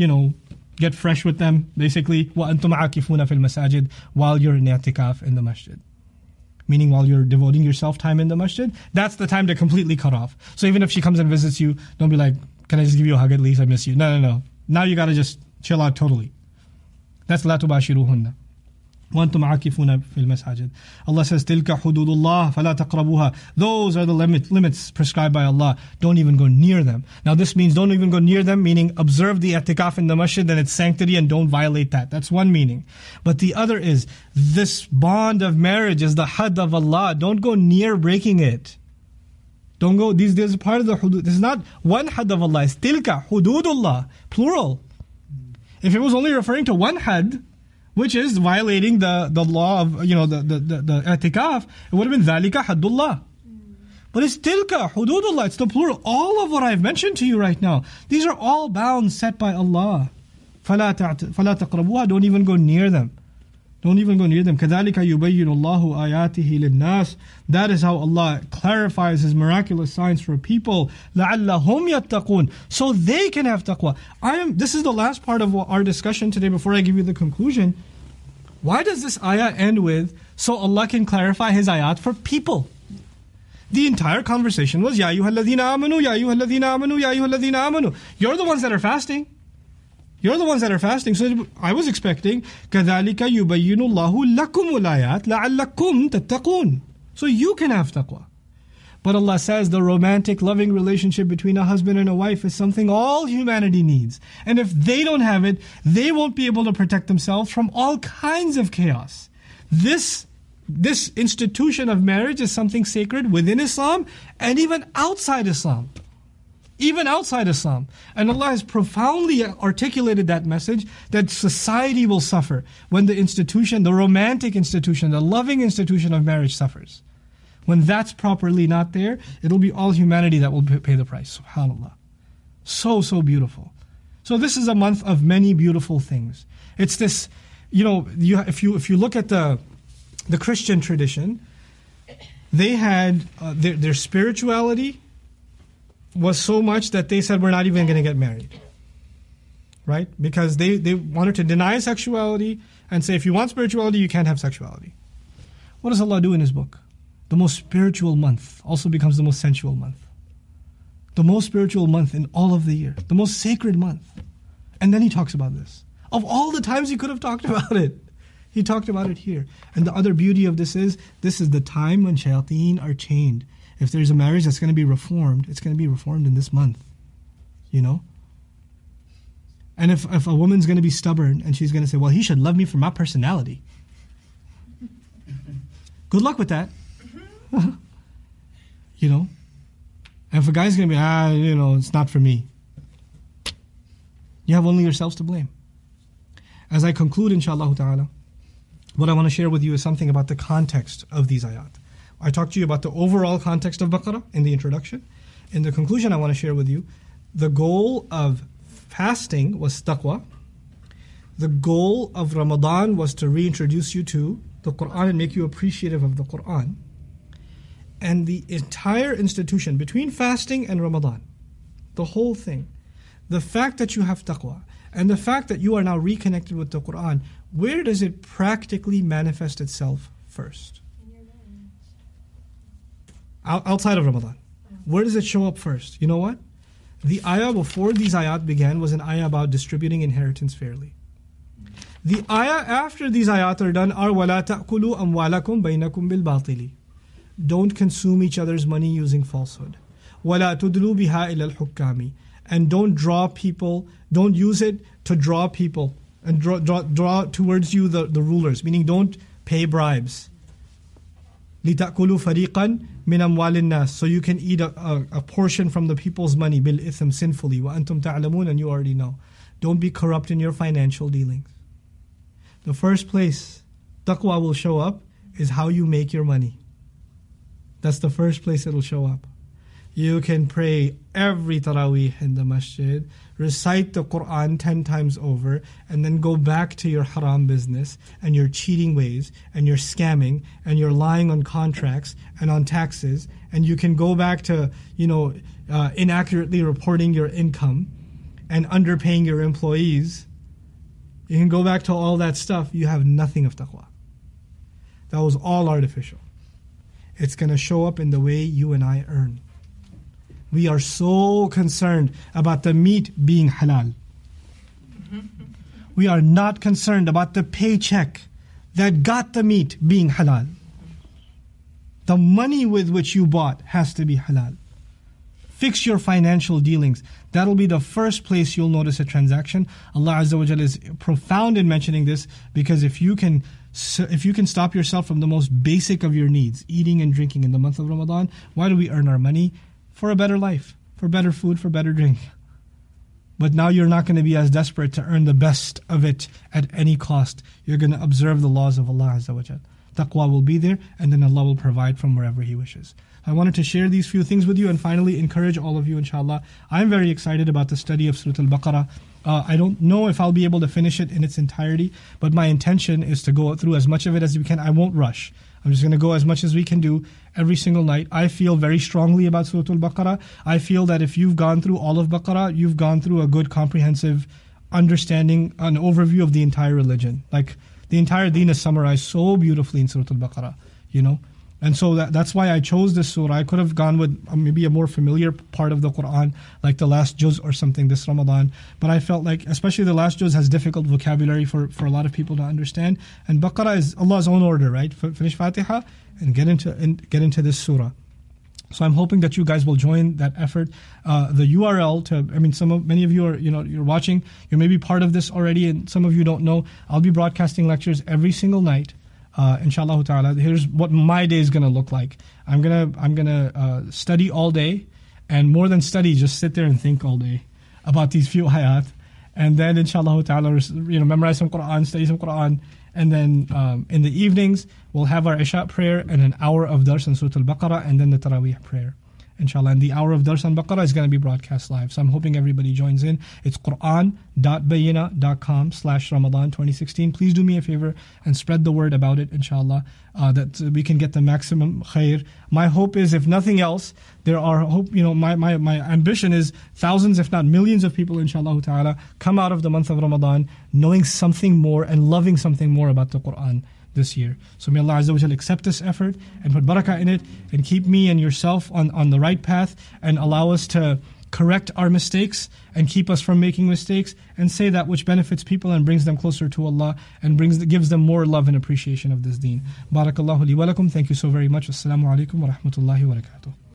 fresh with them, basically. وأنتم عاكفون في المساجد, while you're in i'tikaf in the masjid. Meaning while you're devoting yourself time in the masjid, that's the time to completely cut off. So even if she comes and visits you, don't be like, can I just give you a hug at least? I miss you. No. Now you gotta just chill out totally. That's لا تباشروهن وأنتم عاكفون في المساجد. Allah says, تلك حدود الله فلا تقربوها. Those are the limits prescribed by Allah. Don't even go near them. Now this means don't even go near them, meaning observe the i'tikaf in the masjid and its sanctity and don't violate that. That's one meaning. But the other is, this bond of marriage is the had of Allah. Don't go near breaking it. Don't go, this is part of the hudud. This is not one had of Allah. It's tilka hududullah, plural. If it was only referring to one had, which is violating the law of, the i'tikaf, it would have been dhalika haddullah. But it's tilka hududullah, it's the plural. All of what I've mentioned to you right now, these are all bounds set by Allah. فَلَا تَقْرَبُوهَا, don't even go near them. Don't even go near them. كَذَلِكَ يُبَيِّنُ اللَّهُ آيَاتِهِ لِلنَّاسِ. That is how Allah clarifies His miraculous signs for people. لَعَلَّهُمْ يَتَّقُونَ, so they can have taqwa. This is the last part of our discussion today before I give you the conclusion. Why does this ayah end with, so Allah can clarify His ayat for people? The entire conversation was, يَا أَيُّهَا الَّذِينَ آمَنُوا يَا أَيُّهَا الَّذِينَ آمَنُوا يَا أَيُّهَا الَّذِينَ آمَنُوا. You're the ones that are fasting. You're the ones that are fasting. So I was expecting, كَذَلِكَ يُبَيِّنُ اللَّهُ لَكُمُ الْآيَاتِ لَعَلَّكُمْ تَتَّقُونَ. So you can have taqwa. But Allah says the romantic, loving relationship between a husband and a wife is something all humanity needs. And if they don't have it, they won't be able to protect themselves from all kinds of chaos. This institution of marriage is something sacred within Islam and even outside Islam. Even outside Islam. And Allah has profoundly articulated that message that society will suffer when the institution, the romantic institution, the loving institution of marriage suffers. When that's properly not there, it'll be all humanity that will pay the price. SubhanAllah. So beautiful. So this is a month of many beautiful things. It's this, if you look at the Christian tradition, they had their spirituality was so much that they said we're not even going to get married. Right? Because they wanted to deny sexuality and say if you want spirituality, you can't have sexuality. What does Allah do in His book? The most spiritual month also becomes the most sensual month. The most spiritual month in all of the year. The most sacred month. And then He talks about this. Of all the times He could have talked about it, He talked about it here. And the other beauty of this is the time when shayateen are chained. If there's a marriage that's going to be reformed, it's going to be reformed in this month. And if a woman's going to be stubborn and she's going to say, well, he should love me for my personality. Good luck with that. And if a guy's going to be, it's not for me. You have only yourselves to blame. As I conclude, inshallah ta'ala, what I want to share with you is something about the context of these ayat. I talked to you about the overall context of Baqarah in the introduction. In the conclusion, I want to share with you the goal of fasting was taqwa. The goal of Ramadan was to reintroduce you to the Quran and make you appreciative of the Quran. And the entire institution between fasting and Ramadan, the whole thing, the fact that you have taqwa and the fact that you are now reconnected with the Quran, where does it practically manifest itself first? Outside of Ramadan. Where does it show up first? You know what? The ayah before these ayat began was an ayah about distributing inheritance fairly. The ayah after these ayat are done are وَلَا تَأْكُلُوا أَمْوَالَكُمْ بَيْنَكُمْ بِالْبَاطِلِ. Don't consume each other's money using falsehood. وَلَا تُدْلُوا بِهَا إِلَى الْحُكَّامِ. And don't use it to draw people and draw towards you the rulers, meaning don't pay bribes. لِتَأْكُلُوا فَرِيقًا مِنْ أَمْوَالِ النَّاسِ. So you can eat a portion from the people's money, بِالْإِثْمِ, sinfully, وَأَنْتُمْ تَعْلَمُونَ, and you already know. Don't be corrupt in your financial dealings. The first place taqwa will show up is how you make your money. That's the first place it'll show up. You can pray every Taraweeh in the masjid, recite the Quran 10 times over, and then go back to your haram business and your cheating ways and your scamming and your lying on contracts and on taxes, and you can go back to inaccurately reporting your income and underpaying your employees. You can go back to all that stuff. You have nothing of taqwa. That was all artificial. It's going to show up in the way you and I earn. We are so concerned about the meat being halal. We are not concerned about the paycheck that got the meat being halal. The money with which you bought has to be halal. Fix your financial dealings. That'll be the first place you'll notice a transaction. Allah Azza wa Jalla is profound in mentioning this, because if you can stop yourself from the most basic of your needs, eating and drinking in the month of Ramadan, why do we earn our money? For a better life, for better food, for better drink. But now you're not going to be as desperate to earn the best of it at any cost. You're going to observe the laws of Allah Azza wa Jalla. Taqwa will be there, and then Allah will provide from wherever He wishes. I wanted to share these few things with you, and finally encourage all of you, inshallah. I'm very excited about the study of Surah Al-Baqarah. I don't know if I'll be able to finish it in its entirety, but my intention is to go through as much of it as we can. I won't rush. I'm just going to go as much as we can do every single night. I feel very strongly about Surah Al-Baqarah. I feel that if you've gone through all of Baqarah, you've gone through a good comprehensive understanding, an overview of the entire religion. Like, the entire deen is summarized so beautifully in Surah Al-Baqarah, And so that's why I chose this surah. I could have gone with maybe a more familiar part of the Quran, like the last juz or something this Ramadan. But I felt like, especially the last juz has difficult vocabulary for a lot of people to understand. And Baqarah is Allah's own order, right? Finish Fatiha and get into this surah. So I'm hoping that you guys will join that effort. The URL many of you are, you're watching. You may be part of this already, and some of you don't know. I'll be broadcasting lectures every single night. Inshallah ta'ala. Here's what my day is going to look like. I'm gonna study all day, and more than study, just sit there and think all day about these few ayat, and then inshallah ta'ala, memorize some Quran, study some Quran, and then in the evenings we'll have our Isha prayer and an hour of dars on Surah Al-Baqarah, and then the Taraweeh prayer. Inshallah, and the hour of Dars on Baqarah is going to be broadcast live. So I'm hoping everybody joins in. It's Quran.bayyina.com/Ramadan 2016. Please do me a favor and spread the word about it, inshallah, that we can get the maximum khair. My hope is, if nothing else, my ambition is thousands, if not millions of people, inshallah ta'ala, come out of the month of Ramadan knowing something more and loving something more about the Quran this year. So may Allah Azza wa Jalla accept this effort and put barakah in it, and keep me and yourself on the right path, and allow us to correct our mistakes and keep us from making mistakes, and say that which benefits people and brings them closer to Allah, and gives them more love and appreciation of this deen. Barakallahu li wa lakum. Thank you so very much. Assalamu alaikum wa rahmatullahi wa barakatuh.